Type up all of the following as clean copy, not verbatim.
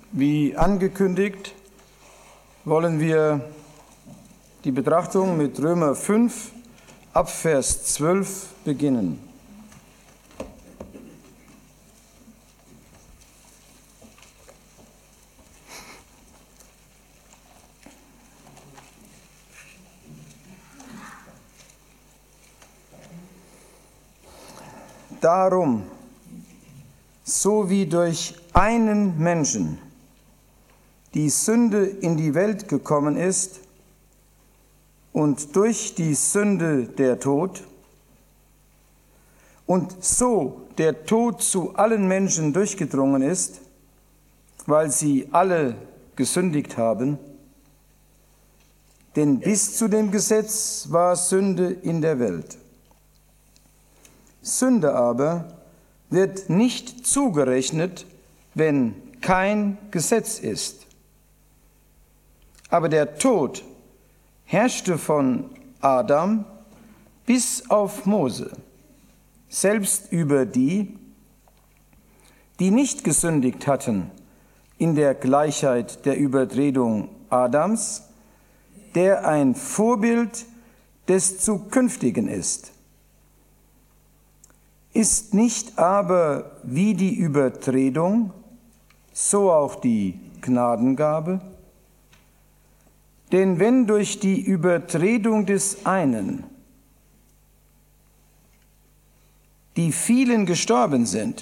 Wie angekündigt, wollen wir die Betrachtung mit Römer 5 ab Vers 12 beginnen. Darum, so wie durch einen Menschen die Sünde in die Welt gekommen ist und durch die Sünde der Tod, und so der Tod zu allen Menschen durchgedrungen ist, weil sie alle gesündigt haben, denn bis zu dem Gesetz war Sünde in der Welt. Sünde aber wird nicht zugerechnet, wenn kein Gesetz ist. Aber der Tod herrschte von Adam bis auf Mose, selbst über die, die nicht gesündigt hatten, in der Gleichheit der Übertretung Adams, der ein Vorbild des Zukünftigen ist. Ist nicht aber wie die Übertretung, so auch die Gnadengabe? Denn wenn durch die Übertretung des einen die vielen gestorben sind,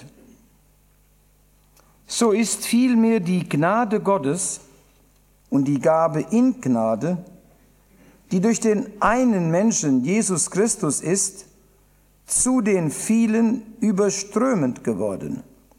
so ist vielmehr die Gnade Gottes und die Gabe in Gnade, die durch den einen Menschen, Jesus Christus, ist, zu den vielen überströmend geworden.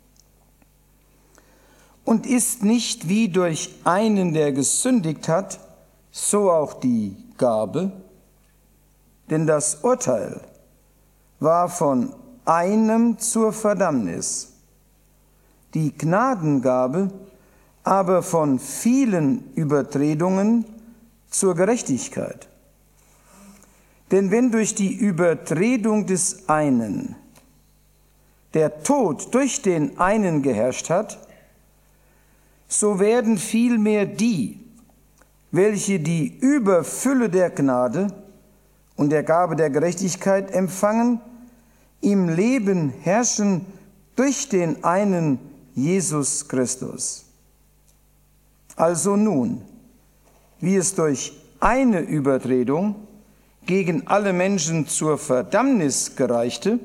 Und ist nicht wie durch einen, der gesündigt hat, so auch die Gabe, denn das Urteil war von einem zur Verdammnis, die Gnadengabe aber von vielen Übertretungen zur Gerechtigkeit. Denn wenn durch die Übertretung des einen der Tod durch den einen geherrscht hat, so werden vielmehr die, welche die Überfülle der Gnade und der Gabe der Gerechtigkeit empfangen, im Leben herrschen durch den einen Jesus Christus. Also nun, wie es durch eine Übertretung gegen alle Menschen zur Verdammnis gereichte,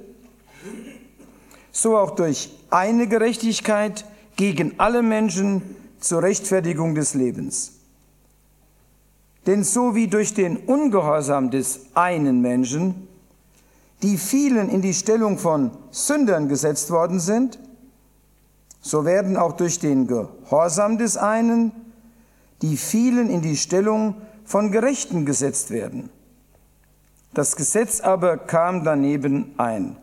so auch durch eine Gerechtigkeit gegen alle Menschen zur Rechtfertigung des Lebens. Denn so wie durch den Ungehorsam des einen Menschen die vielen in die Stellung von Sündern gesetzt worden sind, so werden auch durch den Gehorsam des einen die vielen in die Stellung von Gerechten gesetzt werden. Das Gesetz aber kam daneben ein,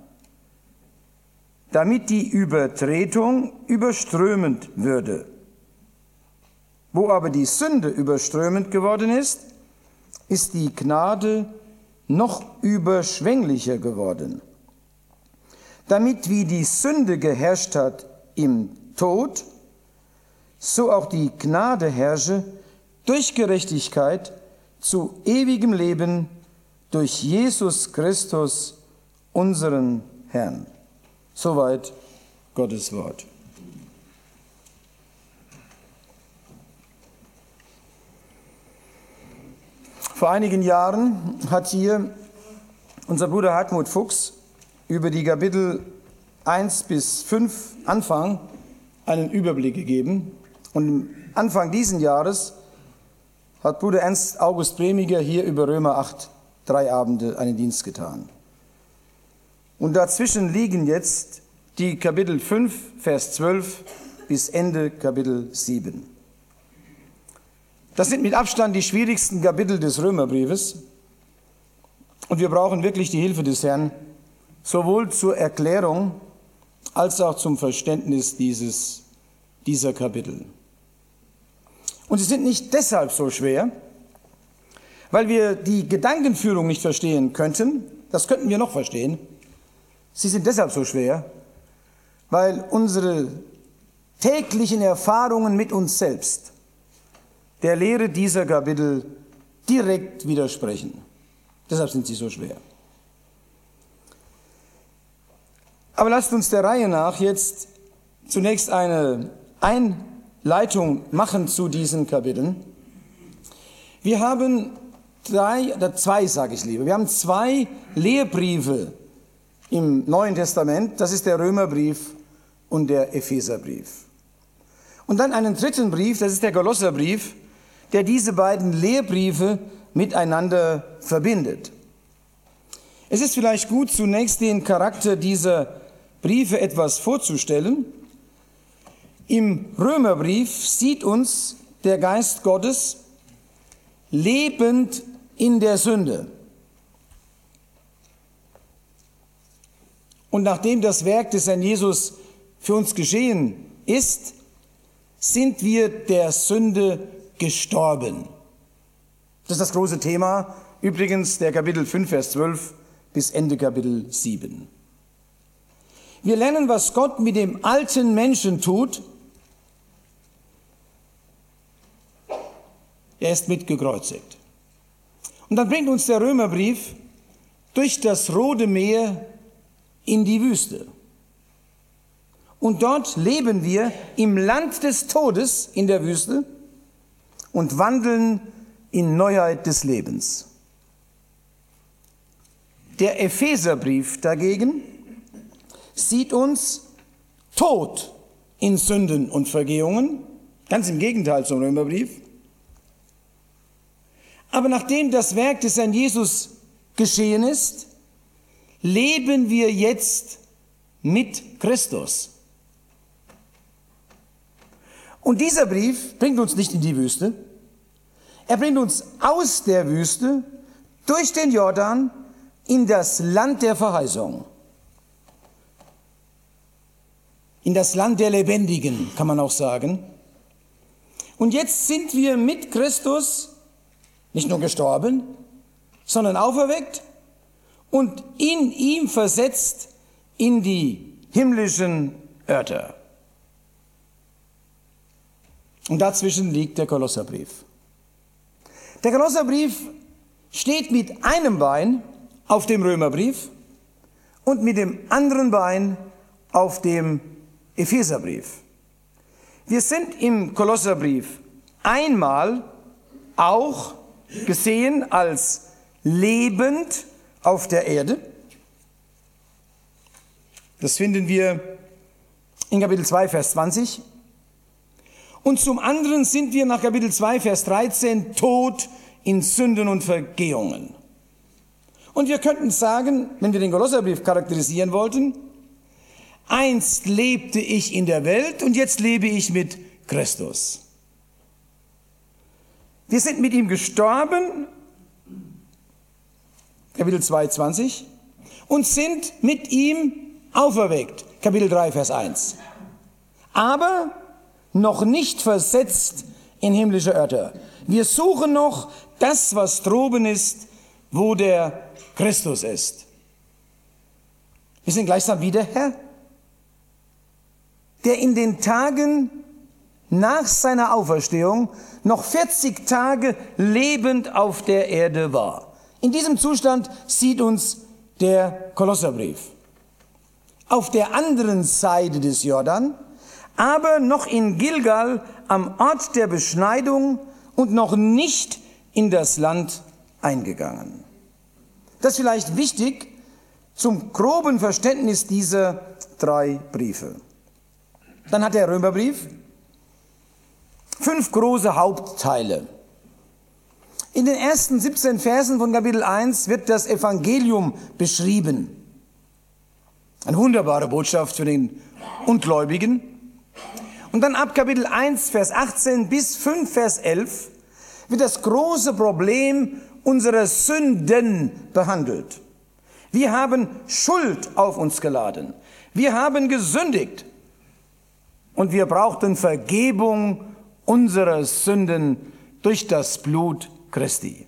damit die Übertretung überströmend würde. Wo aber die Sünde überströmend geworden ist, ist die Gnade noch überschwänglicher geworden. Damit wie die Sünde geherrscht hat im Tod, so auch die Gnade herrsche durch Gerechtigkeit zu ewigem Leben durch Jesus Christus, unseren Herrn. Soweit Gottes Wort. Vor einigen Jahren hat hier unser Bruder Hartmut Fuchs über die Kapitel 1 bis 5 Anfang einen Überblick gegeben. Und Anfang dieses Jahres hat Bruder Ernst August Bremiger hier über Römer 8 3 Abende einen Dienst getan. Und dazwischen liegen jetzt die Kapitel 5, Vers 12 bis Ende Kapitel 7. Das sind mit Abstand die schwierigsten Kapitel des Römerbriefes. Und wir brauchen wirklich die Hilfe des Herrn, sowohl zur Erklärung als auch zum Verständnis dieser Kapitel. Und sie sind nicht deshalb so schwer, weil wir die Gedankenführung nicht verstehen könnten. Das könnten wir noch verstehen. Sie sind deshalb so schwer, weil unsere täglichen Erfahrungen mit uns selbst der Lehre dieser Kapitel direkt widersprechen. Deshalb sind sie so schwer. Aber lasst uns der Reihe nach jetzt zunächst eine Einleitung machen zu diesen Kapiteln. Wir haben wir haben zwei Lehrbriefe im Neuen Testament. Das ist der Römerbrief und der Epheserbrief. Und dann einen dritten Brief, das ist der Kolosserbrief, der diese beiden Lehrbriefe miteinander verbindet. Es ist vielleicht gut, zunächst den Charakter dieser Briefe etwas vorzustellen. Im Römerbrief sieht uns der Geist Gottes lebend in der Sünde. Und nachdem das Werk des Herrn Jesus für uns geschehen ist, sind wir der Sünde gestorben. Das ist das große Thema, übrigens der Kapitel 5, Vers 12 bis Ende Kapitel 7. Wir lernen, was Gott mit dem alten Menschen tut. Er ist mitgekreuzigt. Und dann bringt uns der Römerbrief durch das Rote Meer in die Wüste. Und dort leben wir im Land des Todes in der Wüste und wandeln in Neuheit des Lebens. Der Epheserbrief dagegen sieht uns tot in Sünden und Vergehungen, ganz im Gegenteil zum Römerbrief. Aber nachdem das Werk des Herrn Jesus geschehen ist, leben wir jetzt mit Christus. Und dieser Brief bringt uns nicht in die Wüste. Er bringt uns aus der Wüste durch den Jordan in das Land der Verheißung. In das Land der Lebendigen, kann man auch sagen. Und jetzt sind wir mit Christus nicht nur gestorben, sondern auferweckt und in ihm versetzt in die himmlischen Örter. Und dazwischen liegt der Kolosserbrief. Der Kolosserbrief steht mit einem Bein auf dem Römerbrief und mit dem anderen Bein auf dem Epheserbrief. Wir sind im Kolosserbrief einmal auch gesehen als lebend auf der Erde. Das finden wir in Kapitel 2, Vers 20. Und zum anderen sind wir nach Kapitel 2, Vers 13 tot in Sünden und Vergehungen. Und wir könnten sagen, wenn wir den Kolosserbrief charakterisieren wollten, einst lebte ich in der Welt und jetzt lebe ich mit Christus. Wir sind mit ihm gestorben, Kapitel 2, 20, und sind mit ihm auferweckt, Kapitel 3, Vers 1. Aber noch nicht versetzt in himmlische Örter. Wir suchen noch das, was droben ist, wo der Christus ist. Wir sind gleichsam wie der Herr, der in den Tagen nach seiner Auferstehung noch 40 Tage lebend auf der Erde war. In diesem Zustand sieht uns der Kolosserbrief. Auf der anderen Seite des Jordan, aber noch in Gilgal am Ort der Beschneidung und noch nicht in das Land eingegangen. Das ist vielleicht wichtig zum groben Verständnis dieser drei Briefe. Dann hat der Römerbrief 5 große Hauptteile. In den ersten 17 Versen von Kapitel 1 wird das Evangelium beschrieben. Eine wunderbare Botschaft für den Ungläubigen. Und dann ab Kapitel 1, Vers 18 bis 5, Vers 11 wird das große Problem unserer Sünden behandelt. Wir haben Schuld auf uns geladen. Wir haben gesündigt. Und wir brauchten Vergebung unserer Sünden durch das Blut Christi.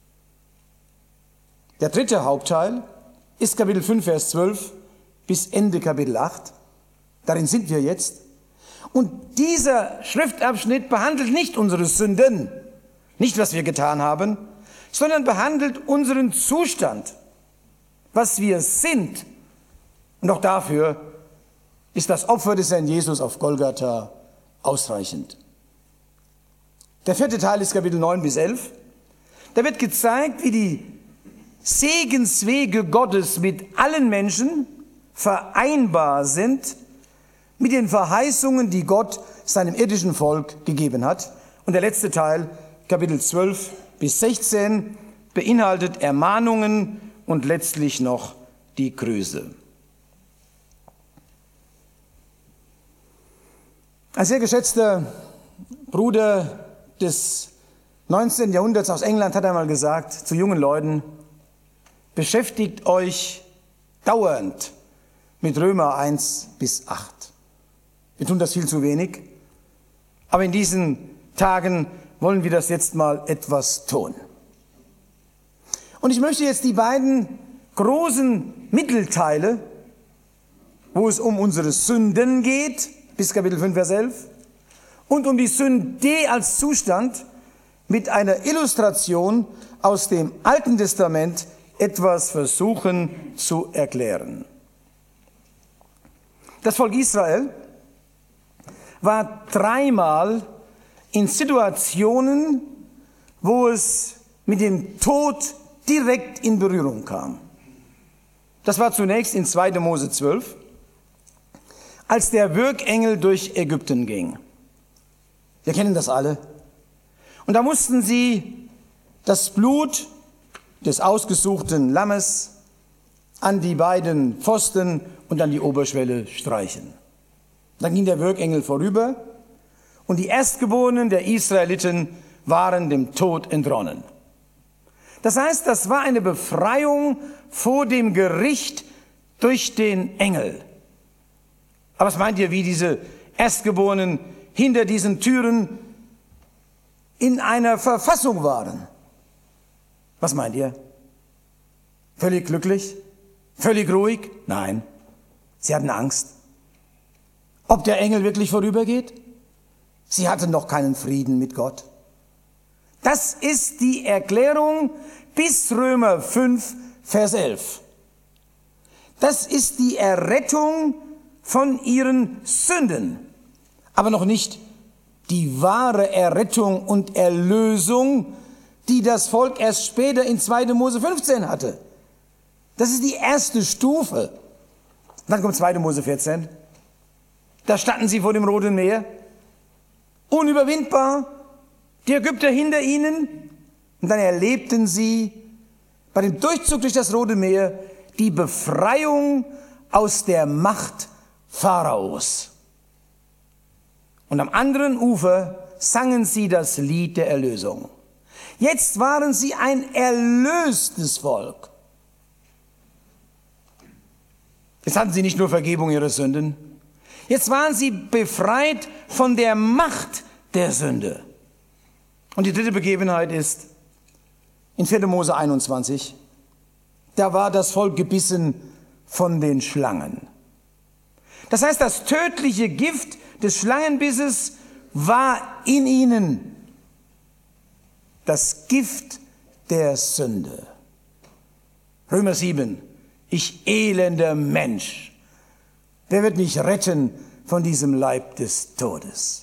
Der dritte Hauptteil ist Kapitel 5, Vers 12 bis Ende Kapitel 8. Darin sind wir jetzt. Und dieser Schriftabschnitt behandelt nicht unsere Sünden, nicht was wir getan haben, sondern behandelt unseren Zustand, was wir sind. Und auch dafür ist das Opfer des Herrn Jesus auf Golgatha ausreichend. Der 4. Teil ist Kapitel 9 bis 11. Da wird gezeigt, wie die Segenswege Gottes mit allen Menschen vereinbar sind mit den Verheißungen, die Gott seinem irdischen Volk gegeben hat. Und der letzte Teil, Kapitel 12 bis 16, beinhaltet Ermahnungen und letztlich noch die Grüße. Ein sehr geschätzter Bruder des 19. Jahrhunderts aus England hat einmal gesagt zu jungen Leuten: Beschäftigt euch dauernd mit Römer 1 bis 8. Wir tun das viel zu wenig, aber in diesen Tagen wollen wir das jetzt mal etwas tun. Und ich möchte jetzt die beiden großen Mittelteile, wo es um unsere Sünden geht, bis Kapitel 5, Vers 11, und um die Sünde als Zustand, mit einer Illustration aus dem Alten Testament etwas versuchen zu erklären. Das Volk Israel war dreimal in Situationen, wo es mit dem Tod direkt in Berührung kam. Das war zunächst in 2. Mose 12, als der Würgengel durch Ägypten ging. Wir kennen das alle. Und da mussten sie das Blut des ausgesuchten Lammes an die beiden Pfosten und an die Oberschwelle streichen. Dann ging der Würgengel vorüber und die Erstgeborenen der Israeliten waren dem Tod entronnen. Das heißt, das war eine Befreiung vor dem Gericht durch den Engel. Aber was meint ihr, wie diese Erstgeborenen hinter diesen Türen in einer Verfassung waren? Was meint ihr? Völlig glücklich? Völlig ruhig? Nein, sie hatten Angst. Ob der Engel wirklich vorübergeht? Sie hatten noch keinen Frieden mit Gott. Das ist die Erklärung bis Römer 5, Vers 11. Das ist die Errettung von ihren Sünden, aber noch nicht die wahre Errettung und Erlösung, die das Volk erst später in 2. Mose 15 hatte. Das ist die erste Stufe. Dann kommt 2. Mose 14. Da standen sie vor dem Roten Meer, unüberwindbar, die Ägypter hinter ihnen. Und dann erlebten sie bei dem Durchzug durch das Rote Meer die Befreiung aus der Macht Pharaos. Und am anderen Ufer sangen sie das Lied der Erlösung. Jetzt waren sie ein erlöstes Volk. Jetzt hatten sie nicht nur Vergebung ihrer Sünden, jetzt waren sie befreit von der Macht der Sünde. Und die dritte Begebenheit ist in 4. Mose 21. Da war das Volk gebissen von den Schlangen. Das heißt, das tödliche Gift des Schlangenbisses war in ihnen. Das Gift der Sünde. Römer 7. Ich elender Mensch. Wer wird mich retten von diesem Leib des Todes?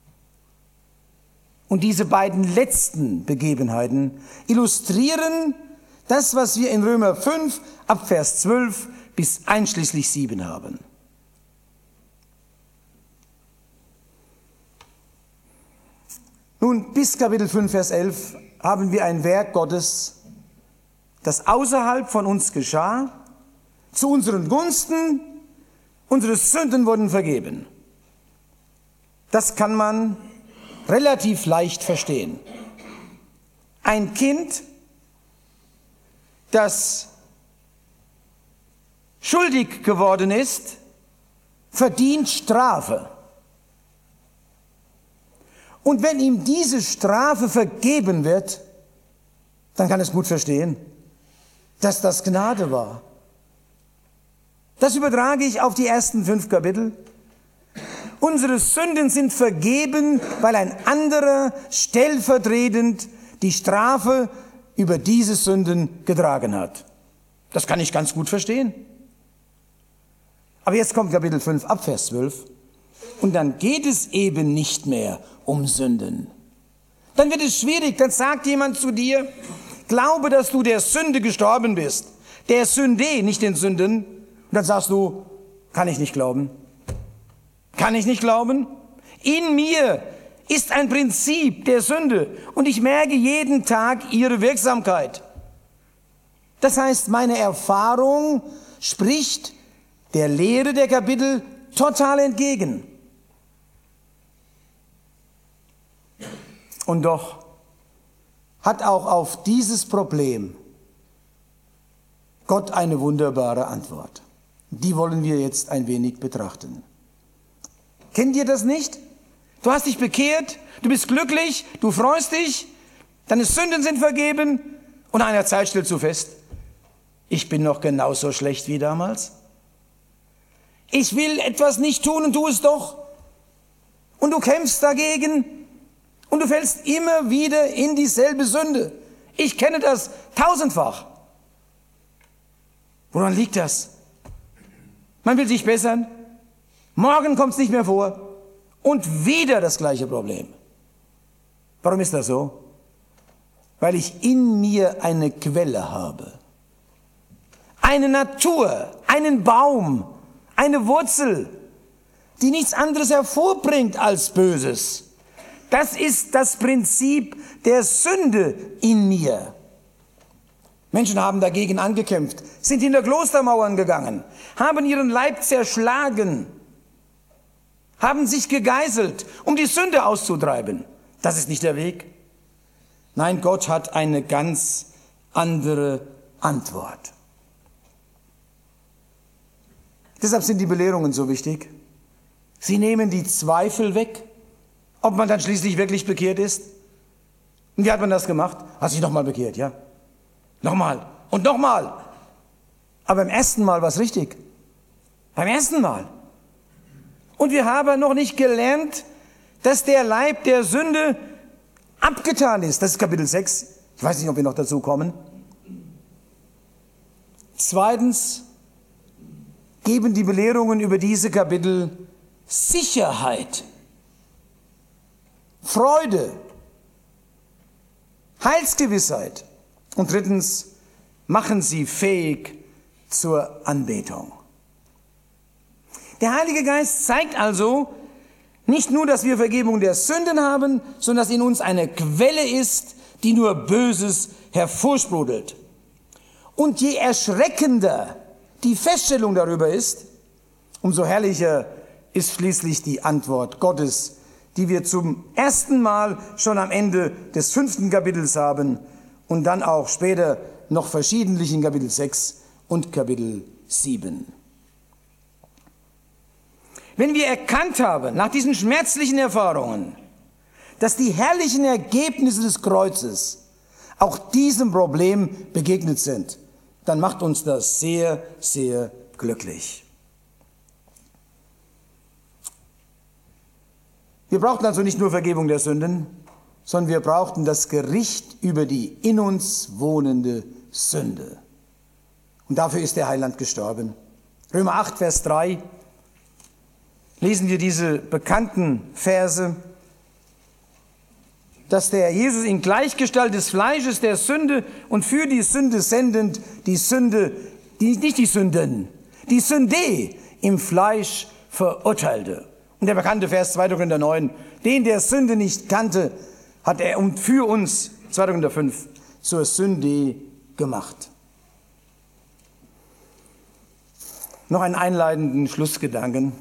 Und diese beiden letzten Begebenheiten illustrieren das, was wir in Römer 5 ab Vers 12 bis einschließlich 7 haben. Nun, bis Kapitel 5, Vers 11 haben wir ein Werk Gottes, das außerhalb von uns geschah, zu unseren Gunsten, unsere Sünden wurden vergeben. Das kann man relativ leicht verstehen. Ein Kind, das schuldig geworden ist, verdient Strafe. Und wenn ihm diese Strafe vergeben wird, dann kann es gut verstehen, dass das Gnade war. Das übertrage ich auf die ersten 5 Kapitel. unsere Sünden sind vergeben, weil ein anderer stellvertretend die Strafe über diese Sünden getragen hat. Das kann ich ganz gut verstehen. Aber jetzt kommt Kapitel 5 ab Vers 12 und dann geht es eben nicht mehr um Sünden. Dann wird es schwierig, dann sagt jemand zu dir, glaube, dass du der Sünde gestorben bist, der Sünde, nicht den Sünden. Und dann sagst du, kann ich nicht glauben. Kann ich nicht glauben? In mir ist ein Prinzip der Sünde und ich merke jeden Tag ihre Wirksamkeit. Das heißt, meine Erfahrung spricht der Lehre der Kapitel total entgegen. Und doch hat auch auf dieses Problem Gott eine wunderbare Antwort. Die wollen wir jetzt ein wenig betrachten. Kennt ihr das nicht? Du hast dich bekehrt, du bist glücklich, du freust dich, deine Sünden sind vergeben und nach einer Zeit stellst du fest, ich bin noch genauso schlecht wie damals. Ich will etwas nicht tun und tu es doch. Und du kämpfst dagegen und du fällst immer wieder in dieselbe Sünde. Ich kenne das tausendfach. Woran liegt das? Man will sich bessern. Morgen kommt es nicht mehr vor. Und wieder das gleiche Problem. Warum ist das so? Weil ich in mir eine Quelle habe. Eine Natur, einen Baum, eine Wurzel, die nichts anderes hervorbringt als Böses. Das ist das Prinzip der Sünde in mir. Menschen haben dagegen angekämpft, sind hinter Klostermauern gegangen, haben ihren Leib zerschlagen, haben sich gegeißelt, um die Sünde auszutreiben. Das ist nicht der Weg. Nein, Gott hat eine ganz andere Antwort. Deshalb sind die Belehrungen so wichtig. Sie nehmen die Zweifel weg, ob man dann schließlich wirklich bekehrt ist. Und wie hat man das gemacht? Hat sich nochmal bekehrt, ja? Nochmal und nochmal. Aber beim ersten Mal war es richtig. Beim ersten Mal. Und wir haben noch nicht gelernt, dass der Leib der Sünde abgetan ist. Das ist Kapitel 6. Ich weiß nicht, ob wir noch dazu kommen. Zweitens geben die Belehrungen über diese Kapitel Sicherheit, Freude, Heilsgewissheit. Und drittens machen sie fähig zur Anbetung. Der Heilige Geist zeigt also nicht nur, dass wir Vergebung der Sünden haben, sondern dass in uns eine Quelle ist, die nur Böses hervorsprudelt. Und je erschreckender die Feststellung darüber ist, umso herrlicher ist schließlich die Antwort Gottes, die wir zum ersten Mal schon am Ende des 5. Kapitels haben und dann auch später noch verschiedentlich in Kapitel 6 und Kapitel 7. Wenn wir erkannt haben, nach diesen schmerzlichen Erfahrungen, dass die herrlichen Ergebnisse des Kreuzes auch diesem Problem begegnet sind, dann macht uns das sehr, sehr glücklich. Wir brauchten also nicht nur Vergebung der Sünden, sondern wir brauchten das Gericht über die in uns wohnende Sünde. Und dafür ist der Heiland gestorben. Römer 8, Vers 3, lesen wir diese bekannten Verse, dass der Jesus in Gleichgestalt des Fleisches der Sünde und für die Sünde sendend die Sünde, nicht die Sünden, die Sünde im Fleisch verurteilte. Und der bekannte Vers 2. Korinther 9, den der Sünde nicht kannte, hat er für uns, 2. Korinther 5, zur Sünde gemacht. Noch einen einleitenden Schlussgedanken.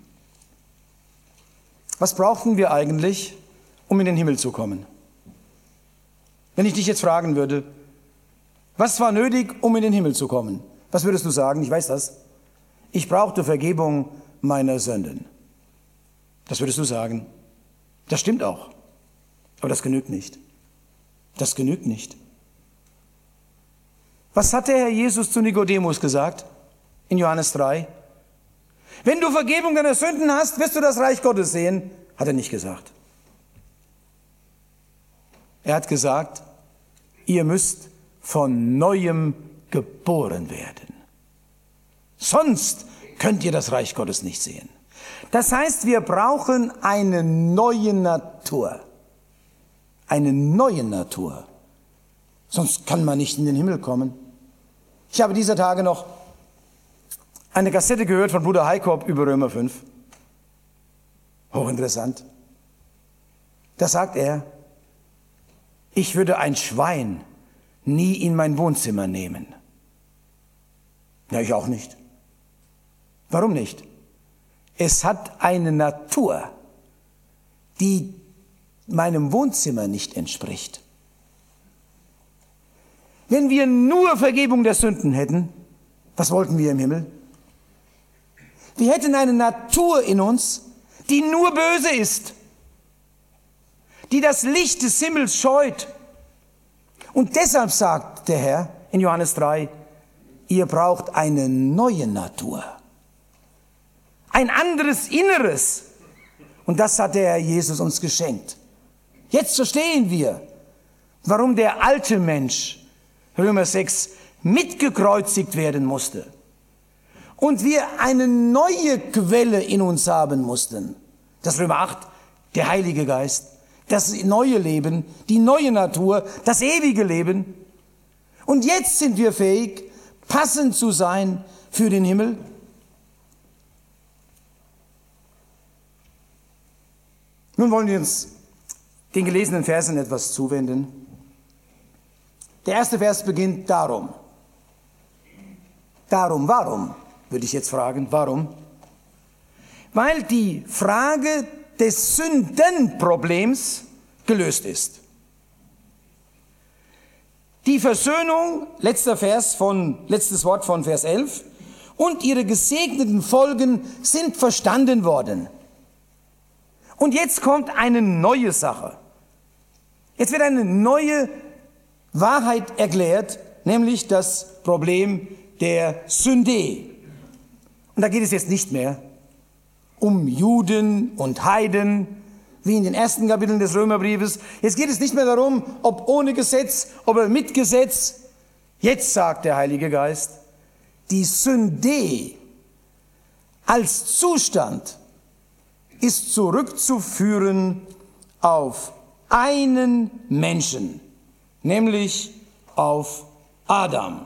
Was brauchten wir eigentlich, um in den Himmel zu kommen? Wenn ich dich jetzt fragen würde, was war nötig, um in den Himmel zu kommen? Was würdest du sagen? Ich weiß das. Ich brauchte Vergebung meiner Sünden. Das würdest du sagen. Das stimmt auch. Aber das genügt nicht. Das genügt nicht. Was hat der Herr Jesus zu Nikodemus gesagt? In Johannes 3. Wenn du Vergebung deiner Sünden hast, wirst du das Reich Gottes sehen, hat er nicht gesagt. Er hat gesagt, ihr müsst von Neuem geboren werden. Sonst könnt ihr das Reich Gottes nicht sehen. Das heißt, wir brauchen eine neue Natur. Eine neue Natur. Sonst kann man nicht in den Himmel kommen. Ich habe dieser Tage noch eine Kassette gehört von Bruder Heikop über Römer 5. Hochinteressant. Da sagt er, ich würde ein Schwein nie in mein Wohnzimmer nehmen. Ja, ich auch nicht. Warum nicht? Es hat eine Natur, die meinem Wohnzimmer nicht entspricht. Wenn wir nur Vergebung der Sünden hätten, was wollten wir im Himmel? Wir hätten eine Natur in uns, die nur böse ist, die das Licht des Himmels scheut. Und deshalb sagt der Herr in Johannes 3, ihr braucht eine neue Natur, ein anderes Inneres. Und das hat der Herr Jesus uns geschenkt. Jetzt verstehen wir, warum der alte Mensch, Römer 6, mitgekreuzigt werden musste. Und wir eine neue Quelle in uns haben mussten. Das Römer 8, der Heilige Geist, das neue Leben, die neue Natur, das ewige Leben. Und jetzt sind wir fähig, passend zu sein für den Himmel. Nun wollen wir uns den gelesenen Versen etwas zuwenden. Der erste Vers beginnt darum. Warum, würde ich jetzt fragen, warum? Weil die Frage des Sündenproblems gelöst ist. Die Versöhnung, letztes Wort von Vers 11, und ihre gesegneten Folgen sind verstanden worden. Und jetzt kommt eine neue Sache. Jetzt wird eine neue Wahrheit erklärt, nämlich das Problem der Sünde. Und da geht es jetzt nicht mehr um Juden und Heiden, wie in den ersten Kapiteln des Römerbriefes. Jetzt geht es nicht mehr darum, ob ohne Gesetz, ob mit Gesetz. Jetzt sagt der Heilige Geist, die Sünde als Zustand ist zurückzuführen auf einen Menschen, nämlich auf Adam.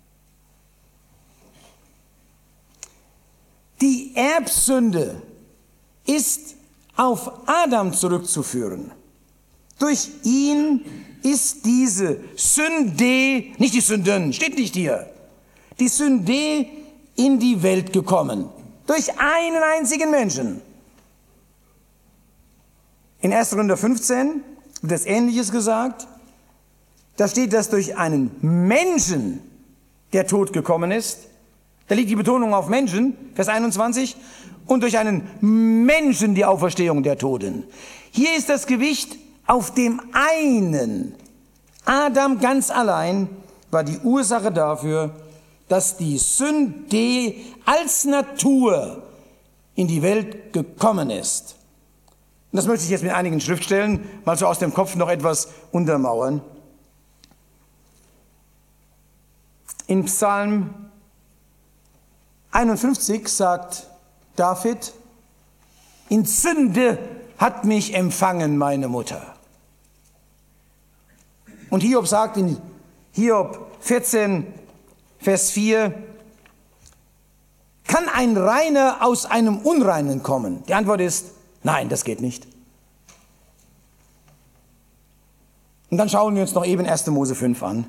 Die Erbsünde ist auf Adam zurückzuführen. Durch ihn ist diese Sünde, nicht die Sünden, steht nicht hier, die Sünde in die Welt gekommen. Durch einen einzigen Menschen. In 1. Korinther 15 wird das Ähnliches gesagt. Da steht, dass durch einen Menschen der Tod gekommen ist. Da liegt die Betonung auf Menschen, Vers 21. Und durch einen Menschen die Auferstehung der Toten. Hier ist das Gewicht auf dem einen. Adam ganz allein war die Ursache dafür, dass die Sünde als Natur in die Welt gekommen ist. Und das möchte ich jetzt mit einigen Schriftstellen mal so aus dem Kopf noch etwas untermauern. In Psalm 51 sagt David, in Sünde hat mich empfangen meine Mutter. Und Hiob sagt in Hiob 14, Vers 4, kann ein Reiner aus einem Unreinen kommen? Die Antwort ist, nein, das geht nicht. Und dann schauen wir uns noch eben 1. Mose 5 an.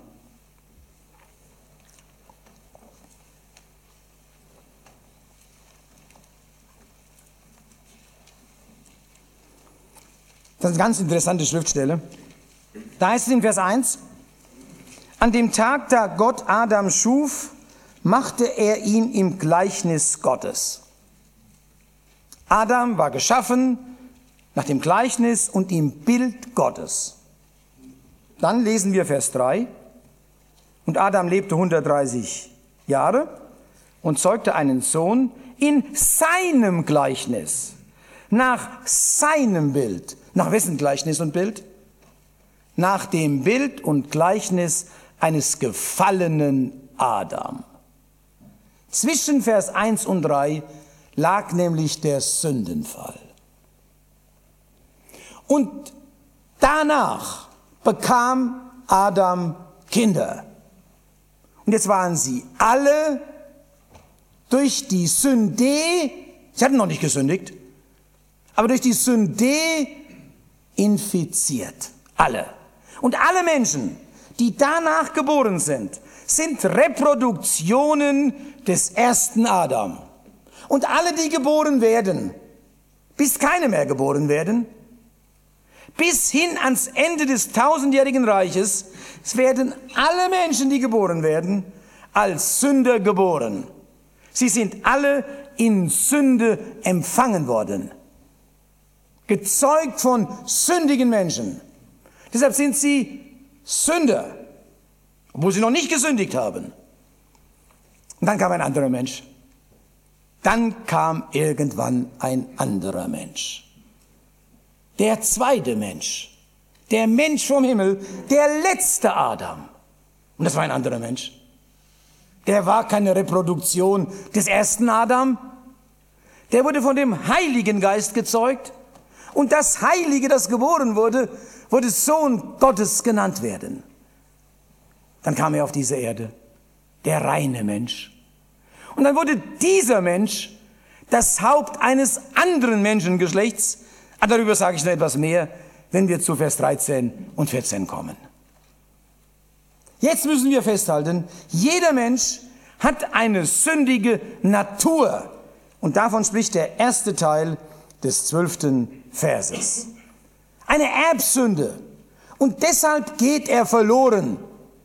Das ist eine ganz interessante Schriftstelle. Da heißt es in Vers 1, an dem Tag, da Gott Adam schuf, machte er ihn im Gleichnis Gottes. Adam war geschaffen nach dem Gleichnis und im Bild Gottes. Dann lesen wir Vers 3. Und Adam lebte 130 Jahre und zeugte einen Sohn in seinem Gleichnis, nach seinem Bild. Nach wessen Gleichnis und Bild? Nach dem Bild und Gleichnis eines gefallenen Adam. Zwischen Vers 1 und 3 lag nämlich der Sündenfall. Und danach bekam Adam Kinder. Und jetzt waren sie alle durch die Sünde, sie hatten noch nicht gesündigt, aber durch die Sünde infiziert. Alle. Und alle Menschen, die danach geboren sind, sind Reproduktionen des ersten Adam. Und alle, die geboren werden, bis keine mehr geboren werden, bis hin ans Ende des tausendjährigen Reiches, es werden alle Menschen, die geboren werden, als Sünder geboren. Sie sind alle in Sünde empfangen worden. Gezeugt von sündigen Menschen. Deshalb sind sie Sünder, obwohl sie noch nicht gesündigt haben. Und dann kam ein anderer Mensch. Dann kam irgendwann ein anderer Mensch. Der zweite Mensch. Der Mensch vom Himmel, der letzte Adam. Und das war ein anderer Mensch. Der war keine Reproduktion des ersten Adam. Der wurde von dem Heiligen Geist gezeugt. Und das Heilige, das geboren wurde, wurde Sohn Gottes genannt werden. Dann kam er auf diese Erde, der reine Mensch. Und dann wurde dieser Mensch das Haupt eines anderen Menschengeschlechts. Darüber sage ich noch etwas mehr, wenn wir zu Vers 13 und 14 kommen. Jetzt müssen wir festhalten, jeder Mensch hat eine sündige Natur. Und davon spricht der erste Teil des 12. Verses. Eine Erbsünde. Und deshalb geht er verloren.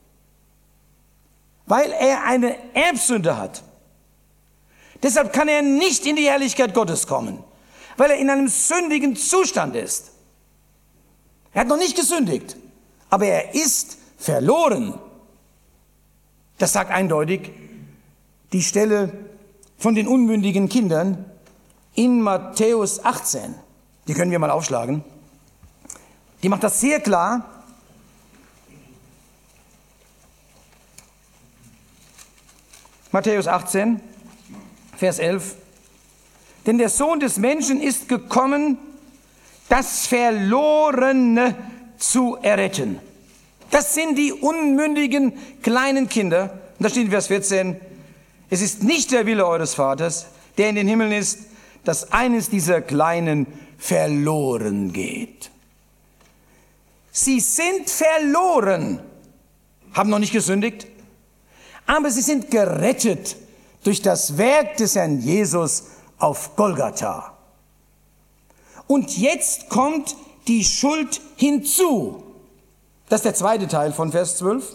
Weil er eine Erbsünde hat. Deshalb kann er nicht in die Herrlichkeit Gottes kommen. Weil er in einem sündigen Zustand ist. Er hat noch nicht gesündigt, aber er ist verloren. Das sagt eindeutig die Stelle von den unmündigen Kindern in Matthäus 18. Die können wir mal aufschlagen. Die macht das sehr klar. Matthäus 18, Vers 11. Denn der Sohn des Menschen ist gekommen, das Verlorene zu erretten. Das sind die unmündigen kleinen Kinder. Und da steht in Vers 14, es ist nicht der Wille eures Vaters, der in den Himmeln ist, dass eines dieser Kleinen verloren geht. Sie sind verloren, haben noch nicht gesündigt, aber sie sind gerettet durch das Werk des Herrn Jesus auf Golgatha. Und jetzt kommt die Schuld hinzu. Das ist der zweite Teil von Vers 12.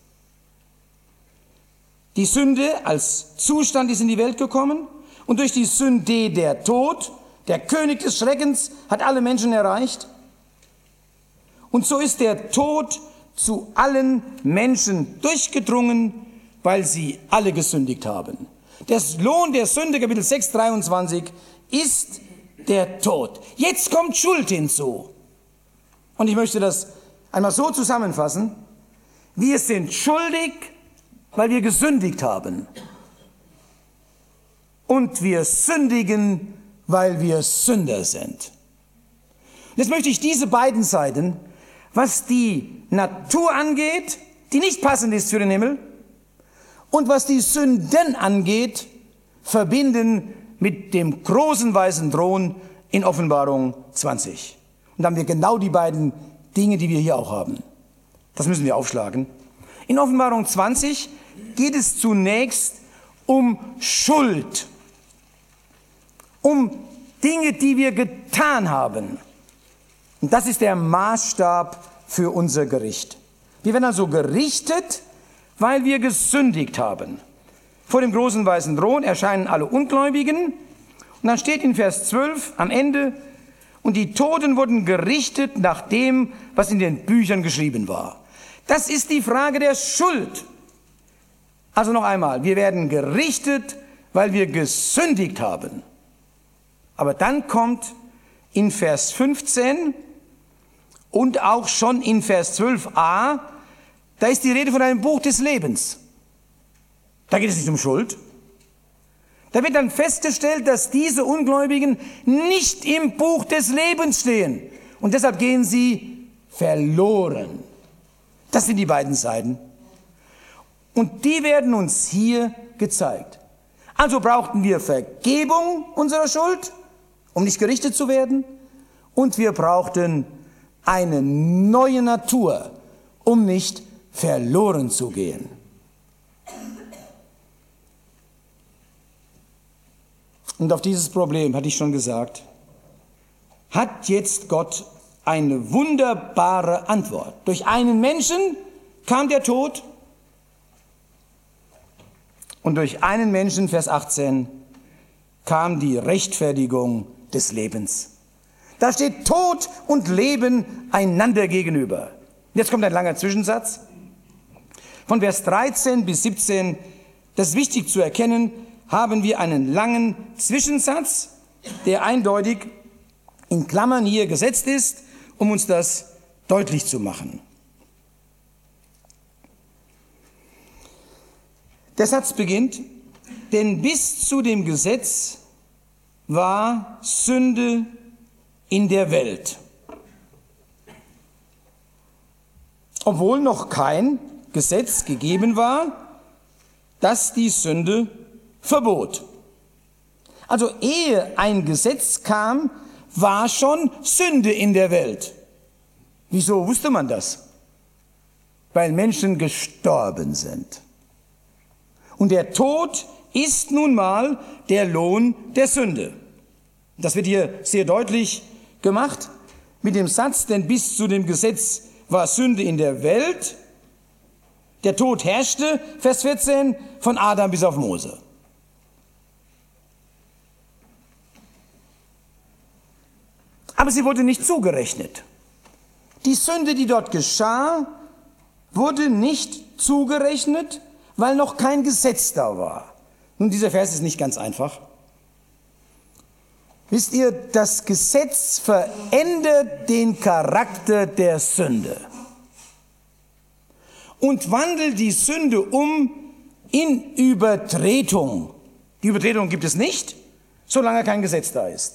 Die Sünde als Zustand ist in die Welt gekommen und durch die Sünde der Tod, der König des Schreckens, hat alle Menschen erreicht. Und so ist der Tod zu allen Menschen durchgedrungen, weil sie alle gesündigt haben. Der Lohn der Sünde, Kapitel 6, 23, ist der Tod. Jetzt kommt Schuld hinzu. Und ich möchte das einmal so zusammenfassen. Wir sind schuldig, weil wir gesündigt haben. Und wir sündigen, weil wir Sünder sind. Jetzt möchte ich diese beiden Seiten, was die Natur angeht, die nicht passend ist für den Himmel, und was die Sünden angeht, verbinden mit dem großen weißen Thron in Offenbarung 20. Und dann haben wir genau die beiden Dinge, die wir hier auch haben. Das müssen wir aufschlagen. In Offenbarung 20 geht es zunächst um Schuld. Um Dinge, die wir getan haben. Und das ist der Maßstab für unser Gericht. Wir werden also gerichtet, weil wir gesündigt haben. Vor dem großen weißen Thron erscheinen alle Ungläubigen. Und dann steht in Vers 12 am Ende, und die Toten wurden gerichtet nach dem, was in den Büchern geschrieben war. Das ist die Frage der Schuld. Also noch einmal, wir werden gerichtet weil wir gesündigt haben. Aber dann kommt in Vers 15 und auch schon in Vers 12a, da ist die Rede von einem Buch des Lebens. Da geht es nicht um Schuld. Da wird dann festgestellt, dass diese Ungläubigen nicht im Buch des Lebens stehen. Und deshalb gehen sie verloren. Das sind die beiden Seiten. Und die werden uns hier gezeigt. Also brauchten wir Vergebung unserer Schuld, um nicht gerichtet zu werden. Und wir brauchten eine neue Natur, um nicht verloren zu gehen. Und auf dieses Problem, hatte ich schon gesagt, hat jetzt Gott eine wunderbare Antwort. Durch einen Menschen kam der Tod und durch einen Menschen, Vers 18, kam die Rechtfertigung des Lebens. Da steht Tod und Leben einander gegenüber. Jetzt kommt ein langer Zwischensatz. Von Vers 13 bis 17, das ist wichtig zu erkennen, haben wir einen langen Zwischensatz, der eindeutig in Klammern hier gesetzt ist, um uns das deutlich zu machen. Der Satz beginnt, denn bis zu dem Gesetz war Sünde in der Welt. Obwohl noch kein Gesetz gegeben war, das die Sünde verbot. Also ehe ein Gesetz kam, war schon Sünde in der Welt. Wieso wusste man das? Weil Menschen gestorben sind. Und der Tod ist nun mal der Lohn der Sünde. Das wird hier sehr deutlich gemacht mit dem Satz, denn bis zu dem Gesetz war Sünde in der Welt. Der Tod herrschte, Vers 14, von Adam bis auf Mose. Aber sie wurde nicht zugerechnet. Die Sünde, die dort geschah, wurde nicht zugerechnet, weil noch kein Gesetz da war. Nun, dieser Vers ist nicht ganz einfach. Wisst ihr, das Gesetz verändert den Charakter der Sünde und wandelt die Sünde um in Übertretung. Die Übertretung gibt es nicht, solange kein Gesetz da ist.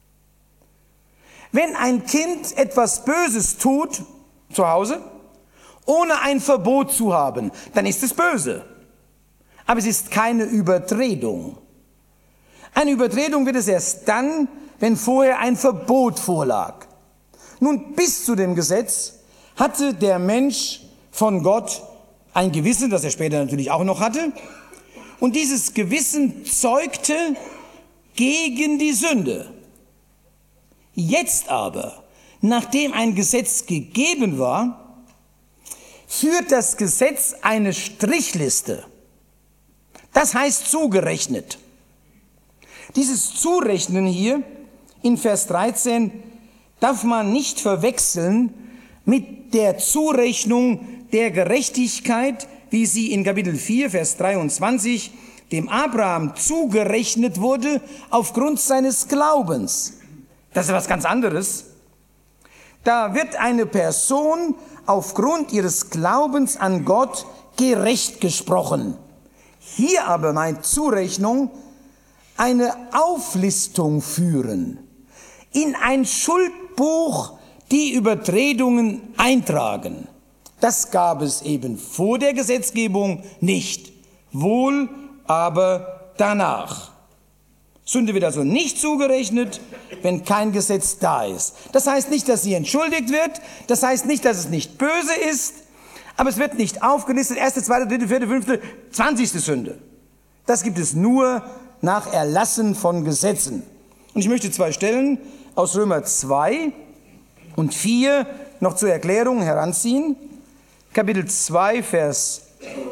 Wenn ein Kind etwas Böses tut zu Hause, ohne ein Verbot zu haben, dann ist es böse. Aber es ist keine Übertretung. Eine Übertretung wird es erst dann, wenn vorher ein Verbot vorlag. Nun, bis zu dem Gesetz hatte der Mensch von Gott ein Gewissen, das er später natürlich auch noch hatte. Und dieses Gewissen zeugte gegen die Sünde. Jetzt aber, nachdem ein Gesetz gegeben war, führt das Gesetz eine Strichliste. Das heißt zugerechnet. Dieses Zurechnen hier in Vers 13 darf man nicht verwechseln mit der Zurechnung der Gerechtigkeit, wie sie in Kapitel 4, Vers 23 dem Abraham zugerechnet wurde aufgrund seines Glaubens. Das ist etwas ganz anderes. Da wird eine Person aufgrund ihres Glaubens an Gott gerecht gesprochen. Hier aber meint Zurechnung eine Auflistung führen, in ein Schuldbuch die Übertretungen eintragen. Das gab es eben vor der Gesetzgebung nicht, wohl aber danach. Sünde wird also nicht zugerechnet, wenn kein Gesetz da ist. Das heißt nicht, dass sie entschuldigt wird, das heißt nicht, dass es nicht böse ist, aber es wird nicht aufgelistet, 1., 2., 3., 4., 5., 20. Sünde. Das gibt es nur nach Erlassen von Gesetzen. Und ich möchte 2 Stellen aus Römer 2 und 4 noch zur Erklärung heranziehen. Kapitel 2, Vers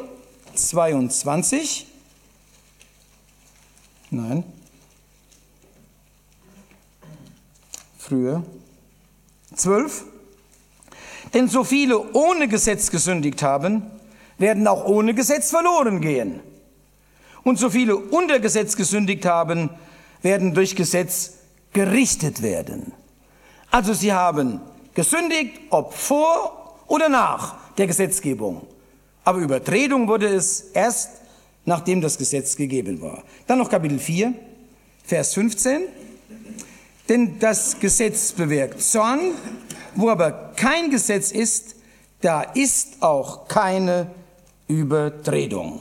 22. Nein. Früher. 12. Denn so viele ohne Gesetz gesündigt haben, werden auch ohne Gesetz verloren gehen. Und so viele unter Gesetz gesündigt haben, werden durch Gesetz gerichtet werden. Also sie haben gesündigt, ob vor oder nach der Gesetzgebung. Aber Übertretung wurde es erst, nachdem das Gesetz gegeben war. Dann noch Kapitel 4, Vers 15. Denn das Gesetz bewirkt Zorn, wo aber kein Gesetz ist, da ist auch keine Übertretung.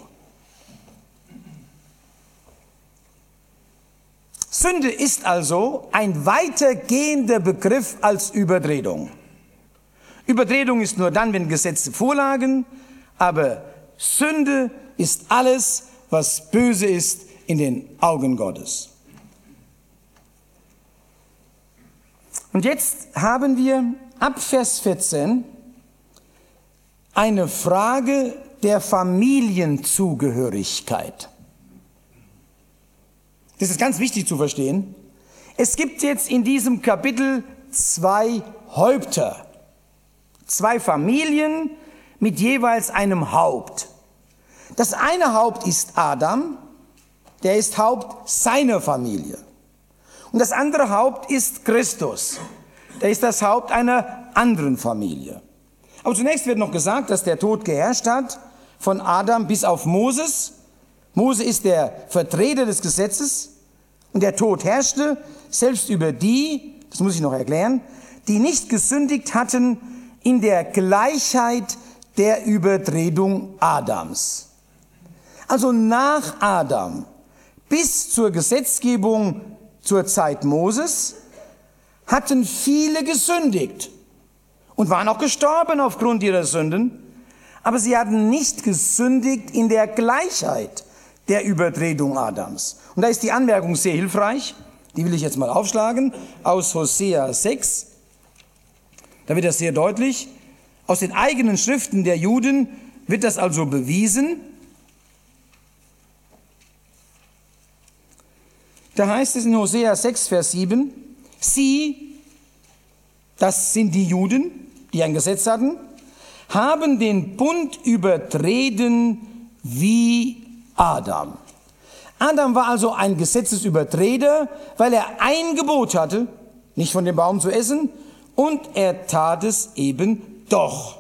Sünde ist also ein weitergehender Begriff als Übertretung. Übertretung ist nur dann, wenn Gesetze vorlagen, aber Sünde ist alles, was böse ist in den Augen Gottes. Und jetzt haben wir ab Vers 14 eine Frage der Familienzugehörigkeit. Das ist ganz wichtig zu verstehen. Es gibt jetzt in diesem Kapitel 2 Häupter, 2 Familien mit jeweils einem Haupt. Das eine Haupt ist Adam, der ist Haupt seiner Familie. Und das andere Haupt ist Christus, der ist das Haupt einer anderen Familie. Aber zunächst wird noch gesagt, dass der Tod geherrscht hat, von Adam bis auf Moses. Mose ist der Vertreter des Gesetzes und der Tod herrschte selbst über die, das muss ich noch erklären, die nicht gesündigt hatten in der Gleichheit der Übertretung Adams. Also nach Adam bis zur Gesetzgebung zur Zeit Moses hatten viele gesündigt und waren auch gestorben aufgrund ihrer Sünden, aber sie hatten nicht gesündigt in der Gleichheit der Übertretung Adams. Und da ist die Anmerkung sehr hilfreich, die will ich jetzt mal aufschlagen, aus Hosea 6. Da wird das sehr deutlich. Aus den eigenen Schriften der Juden wird das also bewiesen. Da heißt es in Hosea 6, Vers 7, sie, das sind die Juden, die ein Gesetz hatten, haben den Bund übertreten wie Adam. Adam war also ein Gesetzesübertreter, weil er ein Gebot hatte, nicht von dem Baum zu essen, und er tat es eben doch.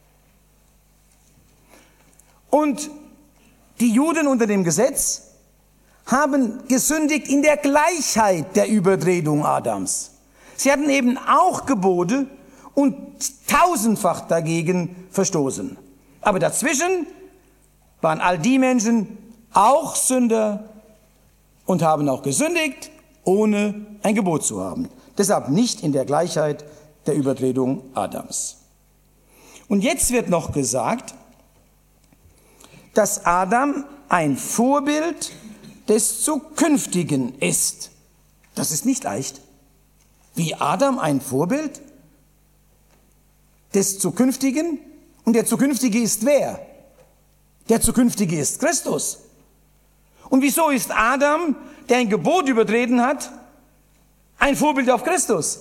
Und die Juden unter dem Gesetz haben gesündigt in der Gleichheit der Übertretung Adams. Sie hatten eben auch Gebote und tausendfach dagegen verstoßen. Aber dazwischen waren all die Menschen auch Sünder und haben auch gesündigt, ohne ein Gebot zu haben. Deshalb nicht in der Gleichheit der Übertretung Adams. Und jetzt wird noch gesagt, dass Adam ein Vorbild des Zukünftigen ist. Das ist nicht leicht. Wie Adam ein Vorbild des Zukünftigen? Und der Zukünftige ist wer? Der Zukünftige ist Christus. Und wieso ist Adam, der ein Gebot übertreten hat, ein Vorbild auf Christus?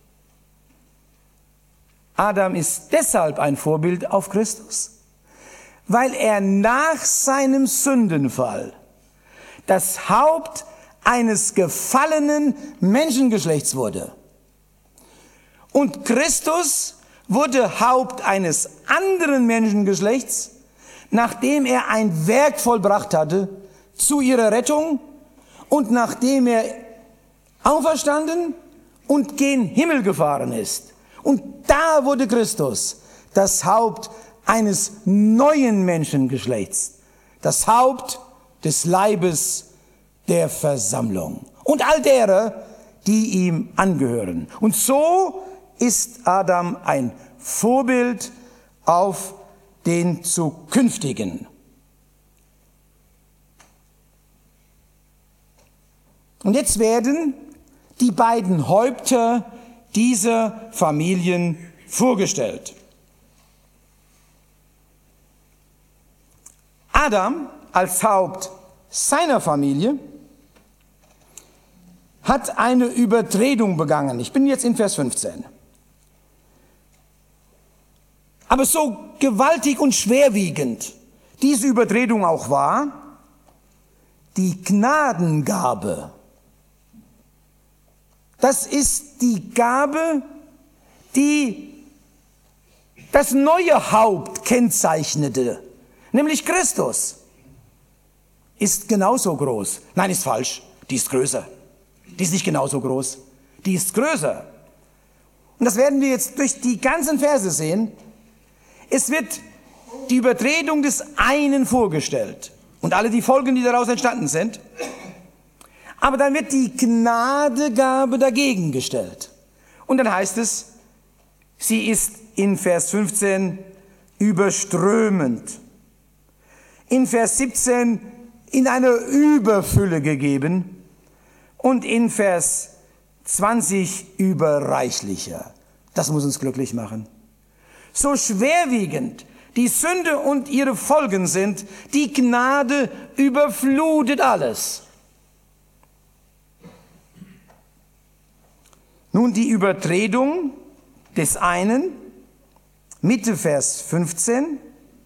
Adam ist deshalb ein Vorbild auf Christus, weil er nach seinem Sündenfall das Haupt eines gefallenen Menschengeschlechts wurde. Und Christus wurde Haupt eines anderen Menschengeschlechts, nachdem er ein Werk vollbracht hatte zu ihrer Rettung und nachdem er auferstanden und gen Himmel gefahren ist. Und da wurde Christus das Haupt eines neuen Menschengeschlechts, das Haupt des Leibes der Versammlung und all derer, die ihm angehören. Und so ist Adam ein Vorbild auf den Zukünftigen. Und jetzt werden die beiden Häupter dieser Familien vorgestellt. Adam als Haupt seiner Familie hat eine Übertretung begangen. Ich bin jetzt in Vers 15. Aber so gewaltig und schwerwiegend diese Übertretung auch war, die Gnadengabe. Das ist die Gabe, die das neue Haupt kennzeichnete, nämlich Christus. Ist genauso groß. Nein, ist falsch. Die ist größer. Die ist nicht genauso groß. Die ist größer. Und das werden wir jetzt durch die ganzen Verse sehen. Es wird die Übertretung des einen vorgestellt und alle die Folgen, die daraus entstanden sind. Aber dann wird die Gnadegabe dagegen gestellt. Und dann heißt es, sie ist in Vers 15 überströmend. In Vers 17 in einer Überfülle gegeben und in Vers 20 überreichlicher. Das muss uns glücklich machen. So schwerwiegend die Sünde und ihre Folgen sind, die Gnade überflutet alles. Nun die Übertretung des einen, Mitte Vers 15,